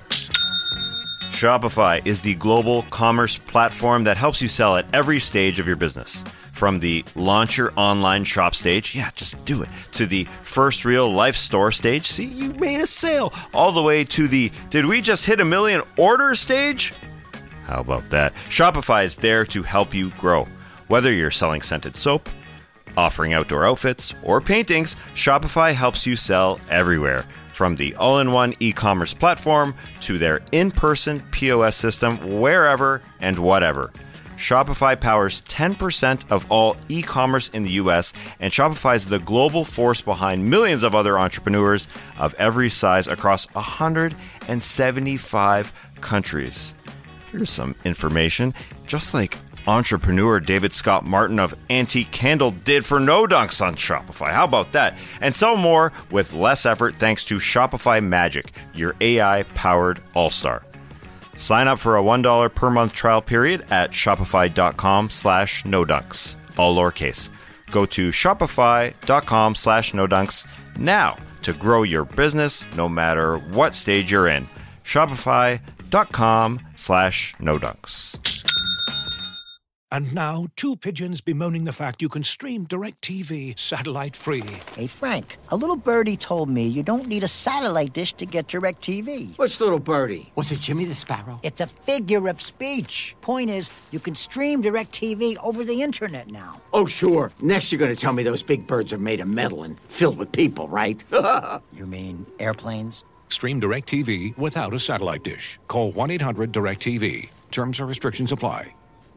Shopify is the global commerce platform that helps you sell at every stage of your business. From the launch your online shop stage, yeah, just do it, to the first real life store stage, see, you made a sale, all the way to the did we just hit a million order stage? How about that? Shopify is there to help you grow. Whether you're selling scented soap, offering outdoor outfits, or paintings, Shopify helps you sell everywhere. From the all-in-one e-commerce platform to their in-person P O S system, wherever and whatever. Shopify powers ten percent of all e-commerce in the U S, and Shopify is the global force behind millions of other entrepreneurs of every size across one hundred seventy-five countries. Here's some information. Just like entrepreneur David Scott Martin of Antique Candle did for No Dunks on Shopify. How about that? And so more with less effort thanks to Shopify Magic, your A I-powered all-star. Sign up for a one dollar per month trial period at shopify.com slash no dunks, all lowercase. Go to shopify.com slash no dunks now to grow your business no matter what stage you're in. Shopify.com slash no dunks. And now, two pigeons bemoaning the fact you can stream DirecTV satellite-free. Hey, Frank, a little birdie told me you don't need a satellite dish to get DirecTV. What's little birdie? Was it Jimmy the Sparrow? It's a figure of speech. Point is, you can stream DirecTV over the internet now. Oh, sure. Next you're going to tell me those big birds are made of metal and filled with people, right? You mean airplanes? Stream DirecTV without a satellite dish. Call one eight hundred direct T V. Terms and restrictions apply.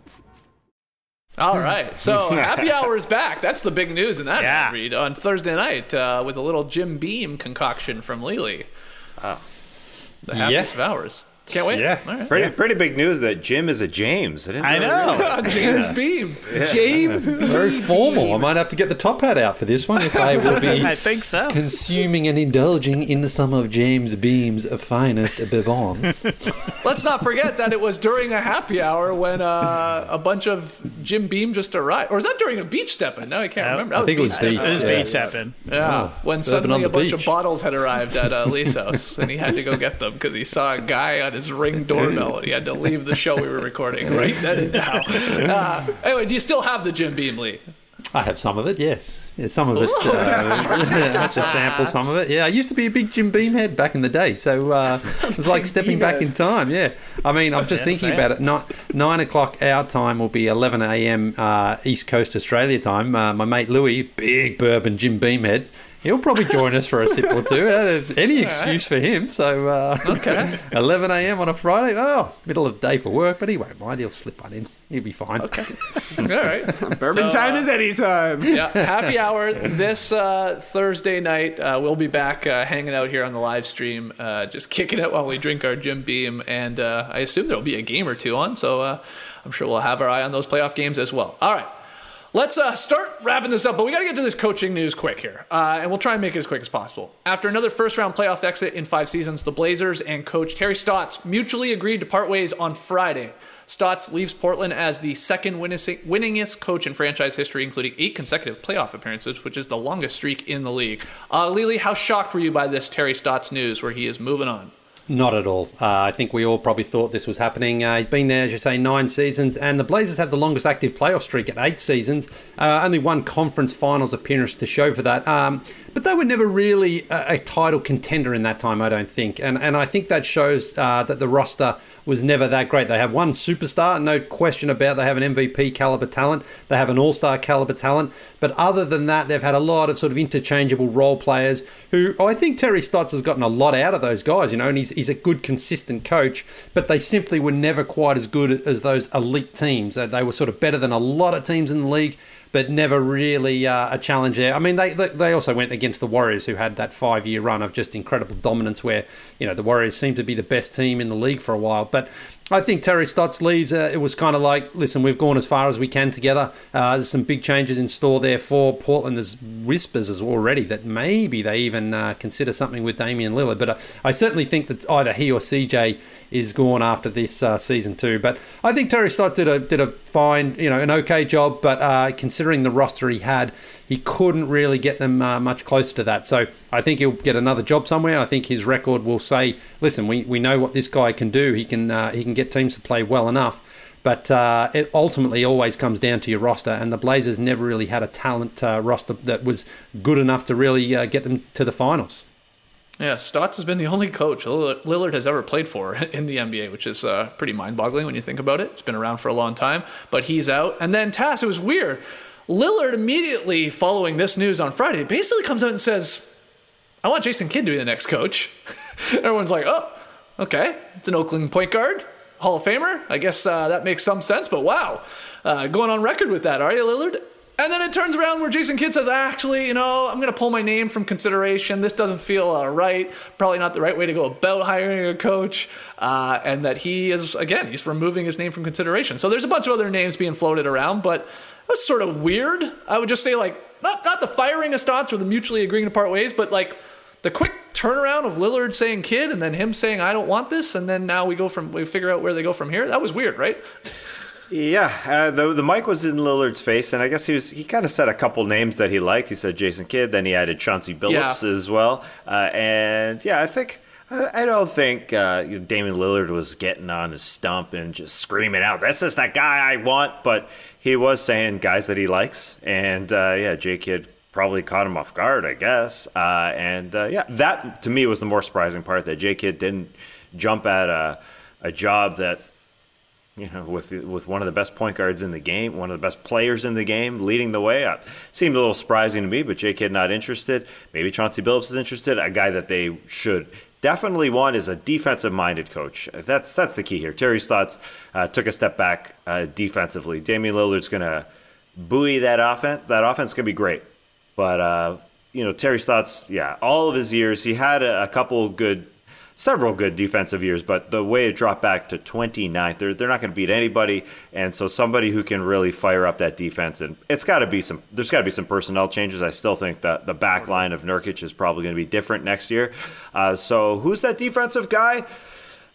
All right, so Happy Hour is back. That's the big news in that yeah. read on Thursday night uh, with a little Jim Beam concoction from Lely. Oh. The happiest yeah. of hours. Can't wait. Yeah, All right. pretty yeah. pretty big news that Jim is a James. I, didn't I know. James yeah. Beam. Yeah. James Beam. Very formal. I might have to get the top hat out for this one if I will be I think so. consuming and indulging in some of James Beam's finest bourbon. Let's not forget that it was during a happy hour when uh, a bunch of Jim Beam just arrived. Or was that during a beach stepping? No, I can't Uh, remember. I think it was beach. It was Yeah. beach stepping. Yeah, Oh, when surfing on suddenly the a bunch beach. of bottles had arrived at uh, Lee's house, and he had to go get them because he saw a guy on his Ring doorbell, and he had to leave the show we were recording right then and now. Uh, anyway, do you still have the Jim Beam, Lee? I have some of it, yes. Yeah, some of it. Uh, that's a sample, some of it. Yeah, I used to be a big Jim Beam head back in the day, so uh, it was like stepping back in time, yeah. I mean, I'm just Yeah, thinking same. about it. Nine, nine o'clock our time will be eleven a.m. Uh, East Coast Australia time. Uh, my mate Louis, big bourbon Jim Beam head, he'll probably join us for a sip or two. That is any excuse for him. So uh, Okay. eleven a.m. on a Friday. Oh, middle of the day for work, but he won't mind. He'll slip one in. He'll be fine. Okay. All right. Bourbon So, time uh, is anytime. Yeah, happy hour this uh, Thursday night. Uh, we'll be back uh, hanging out here on the live stream, uh, just kicking it while we drink our Jim Beam. And uh, I assume there'll be a game or two on, so uh, I'm sure we'll have our eye on those playoff games as well. All right. Let's uh, start wrapping this up, but we got to get to this coaching news quick here, uh, and we'll try and make it as quick as possible. After another first-round playoff exit in five seasons, the Blazers and coach Terry Stotts mutually agreed to part ways on Friday. Stotts leaves Portland as the second winningest winningest coach in franchise history, including eight consecutive playoff appearances, which is the longest streak in the league. Uh, Lily, how shocked were you by this Terry Stotts news where he is moving on? Not at all. Uh, I think we all probably thought this was happening. Uh, he's been there, as you say, nine seasons, and the Blazers have the longest active playoff streak at eight seasons. Uh, only one conference finals appearance to show for that. Um, but they were never really a, a title contender in that time, I don't think. And and I think that shows uh, that the roster was never that great. They have one superstar, no question about. They have an M V P caliber talent. They have an all-star caliber talent. But other than that, they've had a lot of sort of interchangeable role players who I think Terry Stotts has gotten a lot out of those guys, you know, and he's, he's a good, consistent coach, but they simply were never quite as good as those elite teams. Uh, They were sort of better than a lot of teams in the league, but never really uh, a challenge there. I mean, they they also went against the Warriors, who had that five-year run of just incredible dominance where, you know, the Warriors seemed to be the best team in the league for a while. But I think Terry Stotts leaves. Uh, it was kind of like, listen, we've gone as far as we can together. Uh, there's some big changes in store there for Portland. There's whispers as already that maybe they even uh, consider something with Damian Lillard. But uh, I certainly think that either he or C J is gone after this uh, season too. But I think Terry Stotts did a did a fine, you know, an okay job. But uh, considering the roster he had, he couldn't really get them uh, much closer to that. So I think he'll get another job somewhere. I think his record will say, listen, we, we know what this guy can do. He can uh, he can get teams to play well enough. But uh, it ultimately always comes down to your roster, and the Blazers never really had a talent uh, roster that was good enough to really uh, get them to the finals. Yeah, Stotts has been the only coach Lillard has ever played for in the N B A, which is uh, pretty mind-boggling when you think about it. It's been around for a long time, but he's out. And then Tass, it was weird. Lillard immediately following this news on Friday basically comes out and says, I want Jason Kidd to be the next coach. Everyone's like, oh, okay, it's an Oakland point guard, Hall of Famer. I guess uh, that makes some sense, but wow. Uh, going on record with that, are you, Lillard? And then it turns around where Jason Kidd says, actually, you know, I'm going to pull my name from consideration. This doesn't feel uh, right. Probably not the right way to go about hiring a coach. Uh, and that he is, again, he's removing his name from consideration. So there's a bunch of other names being floated around, but it was sort of weird. I would just say, like, not, not the firing of Stotts or the mutually agreeing to part ways, but, like, the quick turnaround of Lillard saying Kidd and then him saying, I don't want this. And then now we go from, we figure out where they go from here. That was weird, right? Yeah, uh, the the mic was in Lillard's face, and I guess he was he kind of said a couple names that he liked. He said Jason Kidd, then he added Chauncey Billups Yeah. as well. Uh, and yeah, I think I, I don't think uh, Damian Lillard was getting on his stump and just screaming out, "This is the guy I want." But he was saying guys that he likes, and uh, yeah, J Kidd probably caught him off guard, I guess. Uh, and uh, yeah, that to me was the more surprising part, that J Kidd didn't jump at a a job that, you know, with with one of the best point guards in the game, one of the best players in the game, leading the way. It seemed a little surprising to me, but J Kidd not interested. Maybe Chauncey Billups is interested. A guy that they should definitely want is a defensive-minded coach. That's that's the key here. Terry Stotts uh, took a step back uh, defensively. Damian Lillard's going to buoy that offense. That offense is going to be great. But, uh, you know, Terry Stotts, yeah, all of his years, he had a, a couple good Several good defensive years, but the way it dropped back to twenty-ninth, they're, they're not going to beat anybody. And so somebody who can really fire up that defense, and it's got to be some, there's got to be some personnel changes. I still think that the back line of Nurkic is probably going to be different next year. Uh, so who's that defensive guy?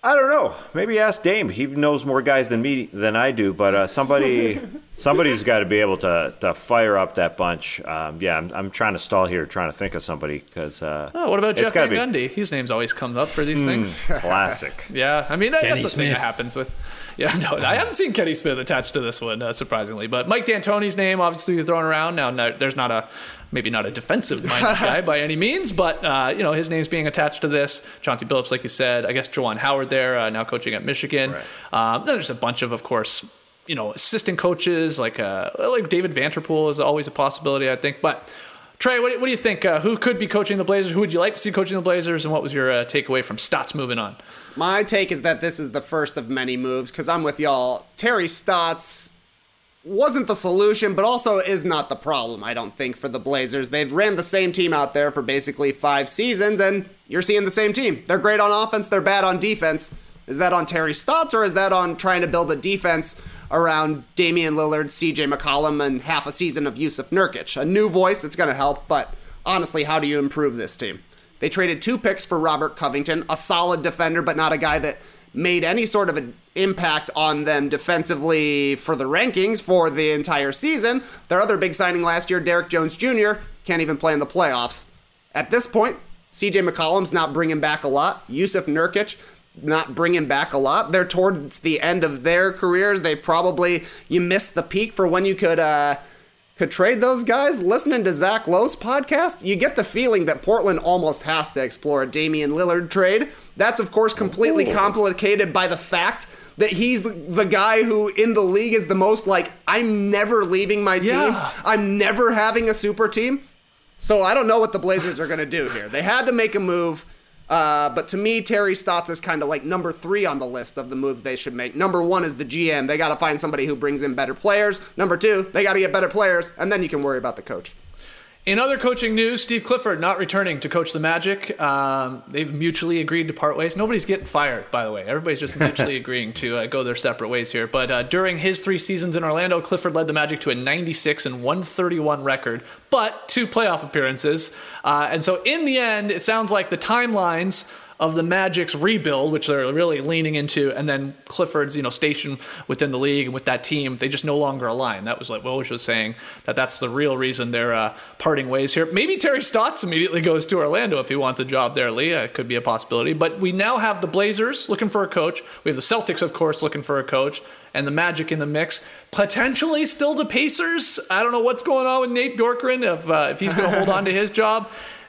I don't know. Maybe ask Dame. He knows more guys than me than I do. But uh, somebody, somebody's got to be able to to fire up that bunch. Um, yeah, I'm, I'm trying to stall here, trying to think of somebody because. Uh, oh, what about Jeff Van be... Gundy? His name's always comes up for these mm, things. Classic. Yeah, I mean that, that's the Smith. thing that happens with. Yeah, no, I haven't seen Kenny Smith attached to this one, uh, surprisingly. But Mike D'Antoni's name, obviously, thrown around. Now, no, there's not a, maybe not a defensive-minded guy by any means, but, uh, you know, his name's being attached to this. Chauncey Billups, like you said. I guess Juwan Howard there, uh, now coaching at Michigan. Right. Um, then there's a bunch of, of course, you know, assistant coaches, like uh, like David Vanterpool is always a possibility, I think. But, Trey, what do, what do you think? Uh, who could be coaching the Blazers? Who would you like to see coaching the Blazers? And what was your uh, takeaway from Stotts moving on? My take is that this is the first of many moves, because I'm with y'all. Terry Stotts wasn't the solution, but also is not the problem, I don't think, for the Blazers. They've ran the same team out there for basically five seasons, and you're seeing the same team. They're great on offense, they're bad on defense. Is that on Terry Stotts, or is that on trying to build a defense around Damian Lillard, C J McCollum, and half a season of Yusuf Nurkic? A new voice, it's going to help, but honestly, how do you improve this team? They traded two picks for Robert Covington, a solid defender, but not a guy that made any sort of an impact on them defensively for the rankings for the entire season. Their other big signing last year, Derrick Jones Junior, can't even play in the playoffs. At this point, C J McCollum's not bringing back a lot. Yusuf Nurkic, not bringing back a lot. They're towards the end of their careers. They probably, you missed the peak for when you could, uh, could trade those guys. Listening to Zach Lowe's podcast, you get the feeling that Portland almost has to explore a Damian Lillard trade. That's, of course, completely Ooh. complicated by the fact that he's the guy who in the league is the most like, I'm never leaving my team. Yeah. I'm never having a super team. So I don't know what the Blazers are going to do here. They had to make a move. Uh, but to me, Terry Stotts is kind of like number three on the list of the moves they should make. Number one is the G M. They got to find somebody who brings in better players. Number two, they got to get better players, and then you can worry about the coach. In other coaching news, Steve Clifford not returning to coach the Magic. Um, they've mutually agreed to part ways. Nobody's getting fired, by the way. Everybody's just mutually agreeing to uh, go their separate ways here. But uh, during his three seasons in Orlando, Clifford led the Magic to a ninety-six and one thirty-one record, but two playoff appearances. Uh, and so in the end, it sounds like the timelines of the Magic's rebuild, which they're really leaning into, and then Clifford's, you know, station within the league and with that team, they just no longer align. That was like Woj was saying, that that's the real reason they're uh, parting ways here. Maybe Terry Stotts immediately goes to Orlando if he wants a job there, Lee. It could be a possibility. But we now have the Blazers looking for a coach. We have the Celtics, of course, looking for a coach, and the Magic in the mix. Potentially still the Pacers. I don't know what's going on with Nate Bjorkgren, if, uh, if he's going to hold on to his job.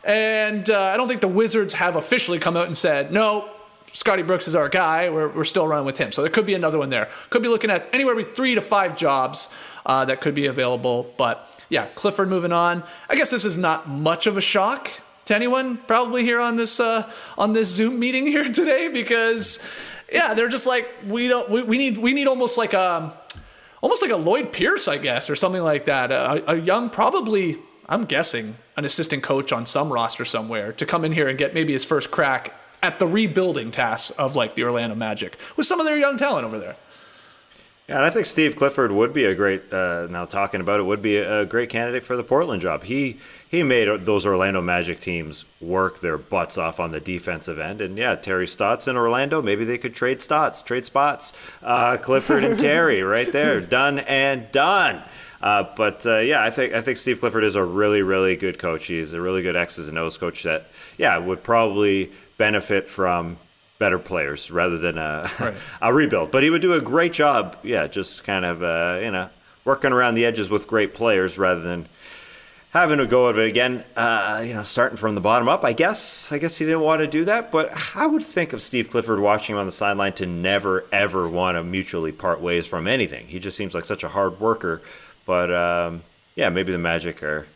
And uh, I don't think the Wizards have officially come out and said, no, Scotty Brooks is our guy. We're, we're still running with him. So there could be another one there. Could be looking at anywhere between three to five jobs uh, that could be available. But yeah, Clifford moving on. I guess this is not much of a shock to anyone probably here on this uh, on this Zoom meeting here today, because yeah, they're just like, we don't we, we need we need almost like a almost like a Lloyd Pierce, I guess, or something like that. A, a young, probably, I'm guessing, an assistant coach on some roster somewhere to come in here and get maybe his first crack at the rebuilding tasks of like the Orlando Magic with some of their young talent over there. Yeah, and I think Steve Clifford would be a great, uh, now talking about it, would be a great candidate for the Portland job. He he made those Orlando Magic teams work their butts off on the defensive end. And yeah, Terry Stotts in Orlando, maybe they could trade Stotts, trade spots. Uh, Clifford and Terry right there, done and done. Uh, but uh, yeah, I think I think Steve Clifford is a really, really good coach. He's a really good X's and O's coach that, yeah, would probably benefit from better players rather than a, right. a rebuild. But he would do a great job, yeah, just kind of, uh, you know, working around the edges with great players rather than having to go of it again, uh, you know, starting from the bottom up. I guess I guess he didn't want to do that, but I would think of Steve Clifford watching him on the sideline to never, ever want to mutually part ways from anything. He just seems like such a hard worker. But, um, yeah, maybe the Magic are,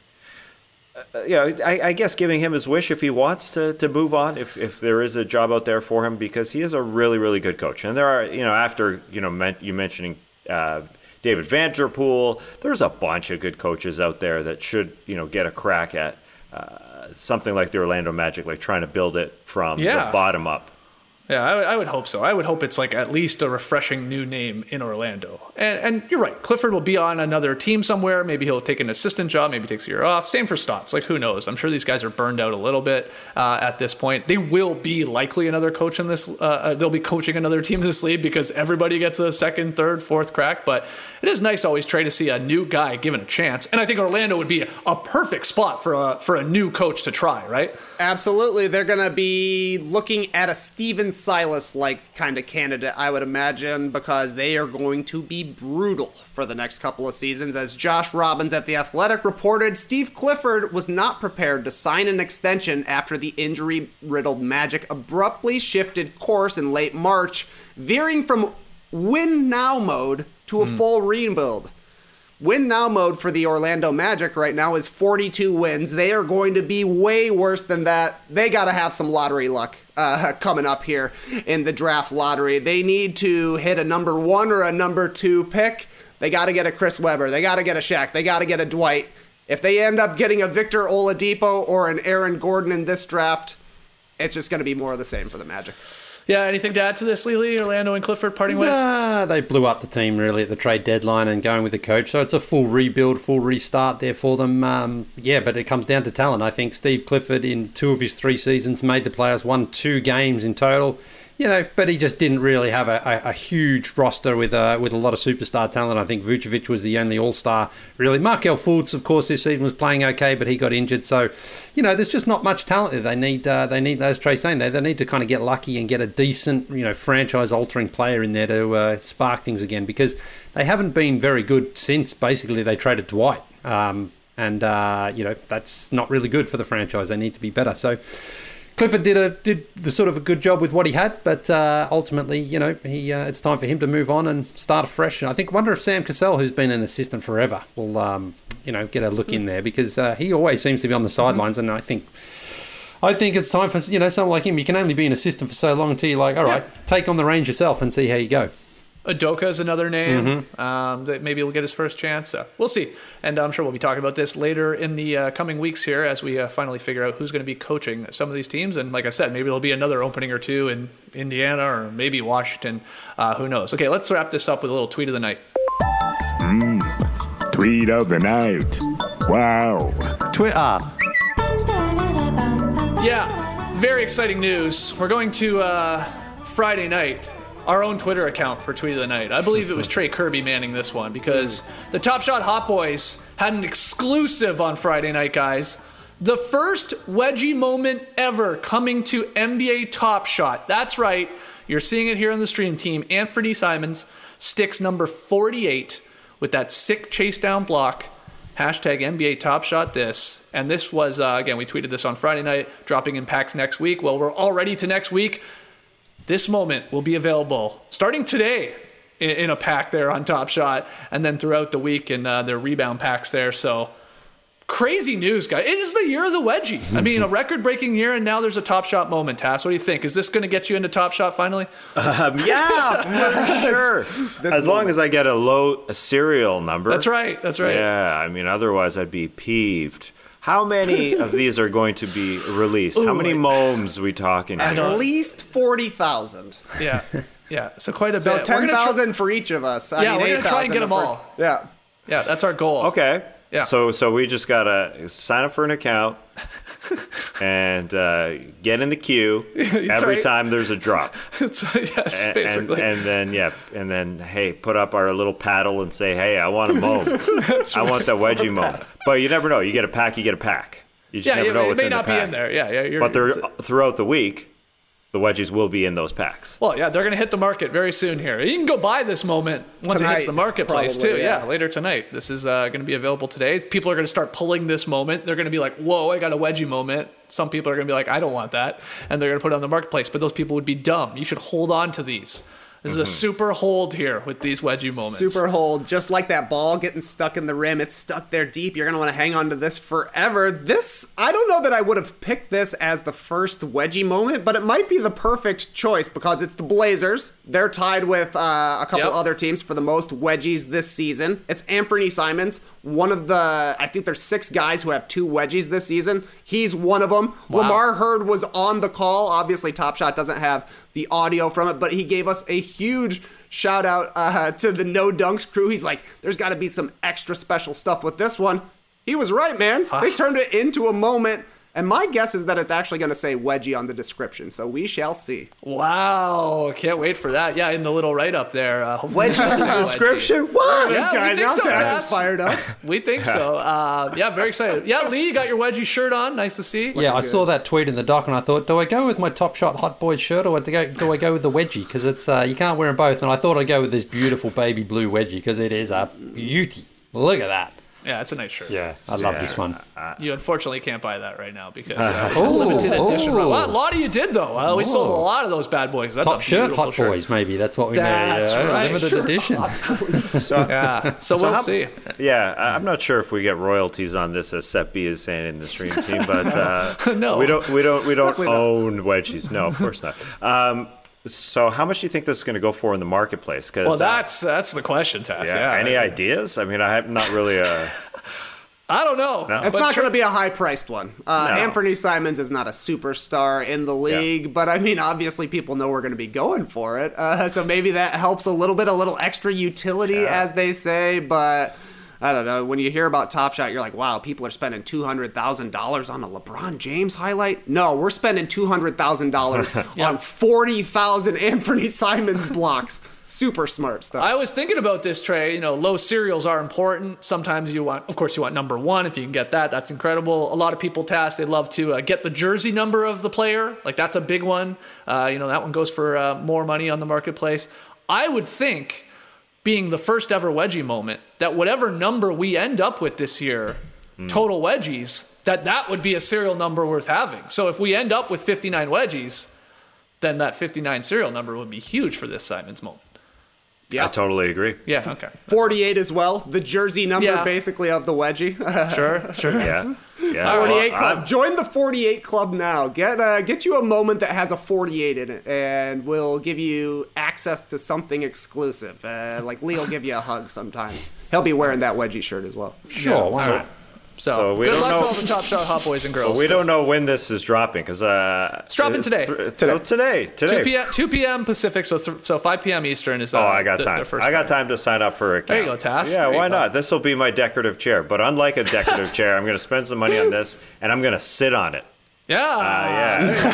uh, yeah, I, I guess giving him his wish if he wants to, to move on, if, if there is a job out there for him, because he is a really, really good coach. And there are, you know, after, you know, men, you mentioning uh, David Vanterpool, there's a bunch of good coaches out there that should, you know, get a crack at uh, something like the Orlando Magic, like trying to build it from yeah. the bottom up. Yeah, I, I would hope so. I would hope it's like at least a refreshing new name in Orlando. And, and you're right. Clifford will be on another team somewhere. Maybe he'll take an assistant job. Maybe he takes a year off. Same for Stotts. Like, who knows? I'm sure these guys are burned out a little bit uh, at this point. They will be likely another coach in this. Uh, they'll be coaching another team in this league because everybody gets a second, third, fourth crack. But it is nice always, Trey, to see a new guy given a chance. And I think Orlando would be a, a perfect spot for a, for a new coach to try, right? Absolutely. They're going to be looking at a Steven Silas-like kind of candidate, I would imagine, because they are going to be brutal for the next couple of seasons. As Josh Robbins at The Athletic reported, Steve Clifford was not prepared to sign an extension after the injury-riddled Magic abruptly shifted course in late March, veering from win-now mode to a mm. full rebuild. Win-now mode for the Orlando Magic right now is forty-two wins. They are going to be way worse than that. They got to have some lottery luck uh, coming up here in the draft lottery. They need to hit a number one or a number two pick. They got to get a Chris Webber. They got to get a Shaq. They got to get a Dwight. If they end up getting a Victor Oladipo or an Aaron Gordon in this draft, it's just going to be more of the same for the Magic. Yeah, anything to add to this, Lily? Orlando and Clifford parting ways? Nah, they blew up the team really at the trade deadline and going with the coach. So it's a full rebuild, full restart there for them. Um, yeah, but it comes down to talent. I think Steve Clifford in two of his three seasons made the playoffs, won two games in total. You know, but he just didn't really have a, a, a huge roster with a, with a lot of superstar talent. I think Vucevic was the only all-star, really. Markelle Fultz, of course, this season was playing okay, but he got injured. So, you know, there's just not much talent there. They need, uh, they need, as Trey's saying, they, they need to kind of get lucky and get a decent, you know, franchise-altering player in there to uh, spark things again, because they haven't been very good since basically they traded Dwight. Um, and, uh, you know, that's not really good for the franchise. They need to be better. So Clifford did a did the sort of a good job with what he had, but uh, ultimately, you know, he uh, it's time for him to move on and start afresh. I think, wonder if Sam Cassell, who's been an assistant forever, will um, you know, get a look in there, because uh, he always seems to be on the sidelines, and I think I think it's time for, you know, someone like him. You can only be an assistant for so long until you're like, all right, yeah. take on the reins yourself and see how you go. Udoka is another name mm-hmm. um, that maybe will get his first chance. So we'll see. And I'm sure we'll be talking about this later in the uh, coming weeks here as we uh, finally figure out who's going to be coaching some of these teams. And like I said, maybe there'll be another opening or two in Indiana or maybe Washington. Uh, who knows? Okay, let's wrap this up with a little tweet of the night. Mm, tweet of the night. Wow. Twitter. Yeah, very exciting news. We're going to uh, Friday night. Our own Twitter account for Tweet of the Night. I believe it was Trey Kirby manning this one, because the Top Shot Hot Boys had an exclusive on Friday night, guys. The first wedgie moment ever coming to N B A Top Shot. That's right. You're seeing it here on the stream team. Anthony Simons sticks number forty-eight with that sick chase down block. Hashtag N B A Top Shot this. And this was, uh, again, we tweeted this on Friday night, dropping in packs next week. Well, we're already to next week. This moment will be available starting today in, in a pack there on Top Shot, and then throughout the week in uh, their rebound packs there. So crazy news, guys. It is the year of the wedgie. I mean, a record-breaking year, and now there's a Top Shot moment. Tass, what do you think? Is this going to get you into Top Shot finally? Um, yeah, for sure. As long as I get a low a serial number. That's right. That's right. Yeah, I mean, otherwise I'd be peeved. How many of these are going to be released? Ooh, How many moms are we talking At here? least forty thousand. Yeah, yeah. So quite a so bit. So ten thousand tr- for each of us. I yeah, mean, we're going to try and get them for, all. Yeah. Yeah, that's our goal. Okay. Yeah. So so we just got to sign up for an account and uh, get in the queue every right. time there's a drop. It's, yes, and, basically. And, and then, yeah, and then, hey, put up our little paddle and say, hey, I want a moan. That's I right. want that wedgie moan. But you never know. You get a pack, you get a pack. You just yeah, never it, know it what's may in not the be pack. in there. Yeah, yeah. You're, but they're, throughout the week, the wedgies will be in those packs. Well, yeah, they're going to hit the market very soon here. You can go buy this moment once tonight, it hits the marketplace, probably, too. Yeah. yeah, later tonight. This is uh, going to be available today. People are going to start pulling this moment. They're going to be like, whoa, I got a wedgie moment. Some people are going to be like, I don't want that. And they're going to put it on the marketplace. But those people would be dumb. You should hold on to these. This mm-hmm. is a super hold here with these wedgie moments. Super hold. Just like that ball getting stuck in the rim. It's stuck there deep. You're going to want to hang on to this forever. This, I don't know that I would have picked this as the first wedgie moment, but it might be the perfect choice because it's the Blazers. They're tied with uh, a couple yep. other teams for the most wedgies this season. It's Anthony Simons. one of the, I think there's six guys who have two wedgies this season. He's one of them. Wow. Lamar Hurd was on the call. Obviously, Top Shot doesn't have the audio from it, but he gave us a huge shout out uh, to the No Dunks crew. He's like, there's got to be some extra special stuff with this one. He was right, man. Huh. They turned it into a moment. And my guess is that it's actually going to say wedgie on the description, so we shall see. Wow, can't wait for that. Yeah, in the little write-up there. Uh, wedgie in the description? What? Yeah, this guy's we think so, Taz. Fired up. We think so. Uh, yeah, very excited. Yeah, Lee, you got your wedgie shirt on. Nice to see. Yeah, I saw that tweet in the doc, and I thought, do I go with my Top Shot Hot Boys shirt, or do I go, do I go with the wedgie? Because it's uh, you can't wear them both. And I thought I'd go with this beautiful baby blue wedgie, because it is a beauty. Look at that. Yeah, it's a nice shirt. Yeah, I love yeah. this one. You unfortunately can't buy that right now because uh, oh, limited edition. Oh. Well, a lot of you did though. Uh, we oh. sold a lot of those bad boys. That's Top a shirt, Hot shirt. Boys, maybe that's what we That's made. Uh, right. Limited edition. so, yeah, so, so we'll how, see. Yeah, I'm not sure if we get royalties on this, as Sep B is saying in the stream team, but uh, no, we don't, we don't, we don't own not. wedgies. No, of course not. Um, So how much do you think this is going to go for in the marketplace? Well, that's uh, that's the question, Taz. Yeah. yeah Any I, ideas? I mean, I have not really. Uh, I don't know. No. It's not going to be a high-priced one. Uh, no. Anthony Simons is not a superstar in the league, yeah. but I mean, obviously people know we're going to be going for it. Uh, so maybe that helps a little bit, a little extra utility, yeah. as they say, but I don't know. When you hear about Top Shot, you're like, wow, people are spending two hundred thousand dollars on a LeBron James highlight? No, we're spending two hundred thousand dollars yeah. on forty thousand Anthony Simons blocks. Super smart stuff. I was thinking about this, Trey. You know, low serials are important. Sometimes you want, of course, you want number one. If you can get that, that's incredible. A lot of people task, they love to uh, get the jersey number of the player. Like, that's a big one. Uh, you know, that one goes for uh, more money on the marketplace. I would think, being the first ever wedgie moment, that whatever number we end up with this year, mm. total wedgies, that that would be a serial number worth having. So if we end up with fifty-nine wedgies, then that fifty-nine serial number would be huge for this Simons moment. Yeah, I totally agree. Yeah, okay. forty-eight as well, the jersey number yeah. basically of the wedgie. Sure, sure. Yeah. Yeah, forty-eight well, club. I'm... Join the forty-eight club now. Get uh, get you a moment that has a forty-eight in it, and we'll give you access to something exclusive. Uh, like Lee will give you a hug sometime. He'll be wearing that wedgie shirt as well. Sure, yeah, why so, not? So, so we good don't luck know. to all the Top Shot Hot Boys and girls. Well, we don't know when this is dropping because uh, it's dropping today. Th- today. Today. Today. two p.m. two p.m. Pacific, so th- so five p.m. Eastern is. Uh, oh, I got the, time. first I got time. time to sign up for a account. There you go, Tass. Yeah, there why not? This will be my decorative chair. But unlike a decorative chair, I'm going to spend some money on this, and I'm going to sit on it. Yeah. Uh, yeah.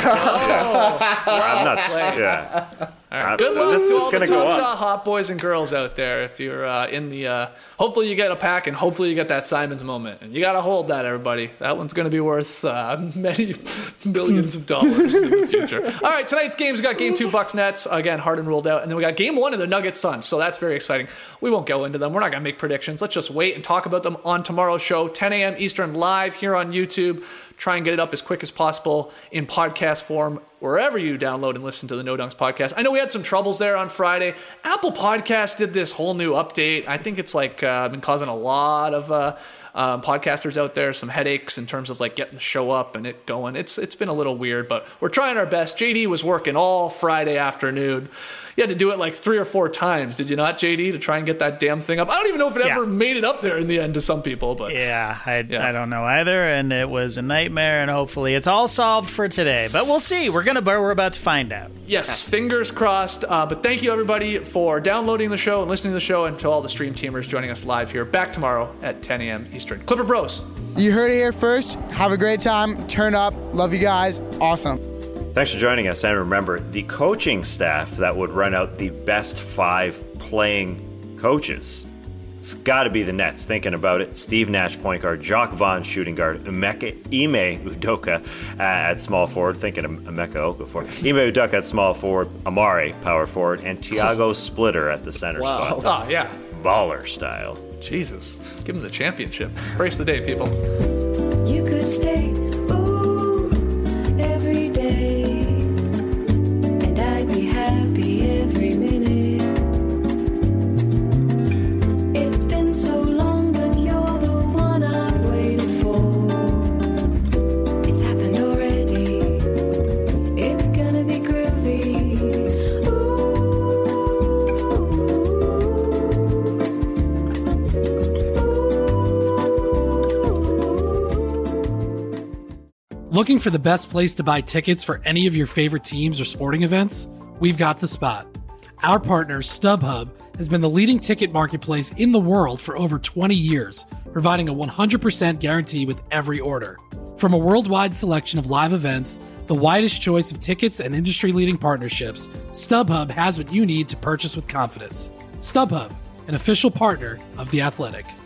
oh, I'm not. played. Yeah. All right. Uh, Good luck this to is all the gonna go Top up. Shot Hot Boys and girls out there. If you're uh, in the, uh, hopefully you get a pack, and hopefully you get that Simons moment, and you got to hold that, everybody. That one's going to be worth uh, many millions of dollars in the future. All right, tonight's games, we got game two Bucks Nets. Again, Harden ruled out, and then we got game one of the Nuggets Suns. So that's very exciting. We won't go into them. We're not going to make predictions. Let's just wait and talk about them on tomorrow's show, ten a.m. Eastern, live here on YouTube. Try and get it up as quick as possible in podcast form, wherever you download and listen to the No Dunks podcast. I know we had some troubles there on Friday. Apple Podcasts did this whole new update. I think it's like uh, been causing a lot of uh, um, podcasters out there some headaches in terms of like getting the show up and it going. It's it's been a little weird, but we're trying our best. J D was working all Friday afternoon. You had to do it like three or four times, did you not, J D, to try and get that damn thing up? I don't even know if it yeah. ever made it up there in the end to some people, but yeah, I, yeah. I don't know either, and it was a nightmare, and hopefully it's all solved for today. But we'll see. We're gonna, we're about to find out. Yes, fingers crossed. Uh, but thank you everybody for downloading the show and listening to the show, and to all the stream teamers joining us live here. Back tomorrow at ten a.m. Eastern. Clipper Bros. You heard it here first. Have a great time. Turn up. Love you guys. Awesome. Thanks for joining us. And remember, the coaching staff that would run out the best five playing coaches. It's got to be the Nets. Thinking about it, Steve Nash, point guard, Jacques Vaughn, shooting guard, Emeka, Ime Udoka uh, at small forward. Thinking of Emeka Okafor. Ime Udoka at small forward, Amare, power forward, and Tiago Splitter at the center wow. spot. Oh, yeah. Baller style. Jesus. Give him the championship. Brace the day, people. You could stay, ooh, every day, and I'd be happy every minute. It's been so long, but you're the one I've waited for. It's happened already. It's gonna be groovy. Ooh, ooh. Looking for the best place to buy tickets for any of your favorite teams or sporting events? We've got the spot. Our partner, StubHub, has been the leading ticket marketplace in the world for over twenty years, providing a one hundred percent guarantee with every order. From a worldwide selection of live events, the widest choice of tickets, and industry-leading partnerships, StubHub has what you need to purchase with confidence. StubHub, an official partner of The Athletic.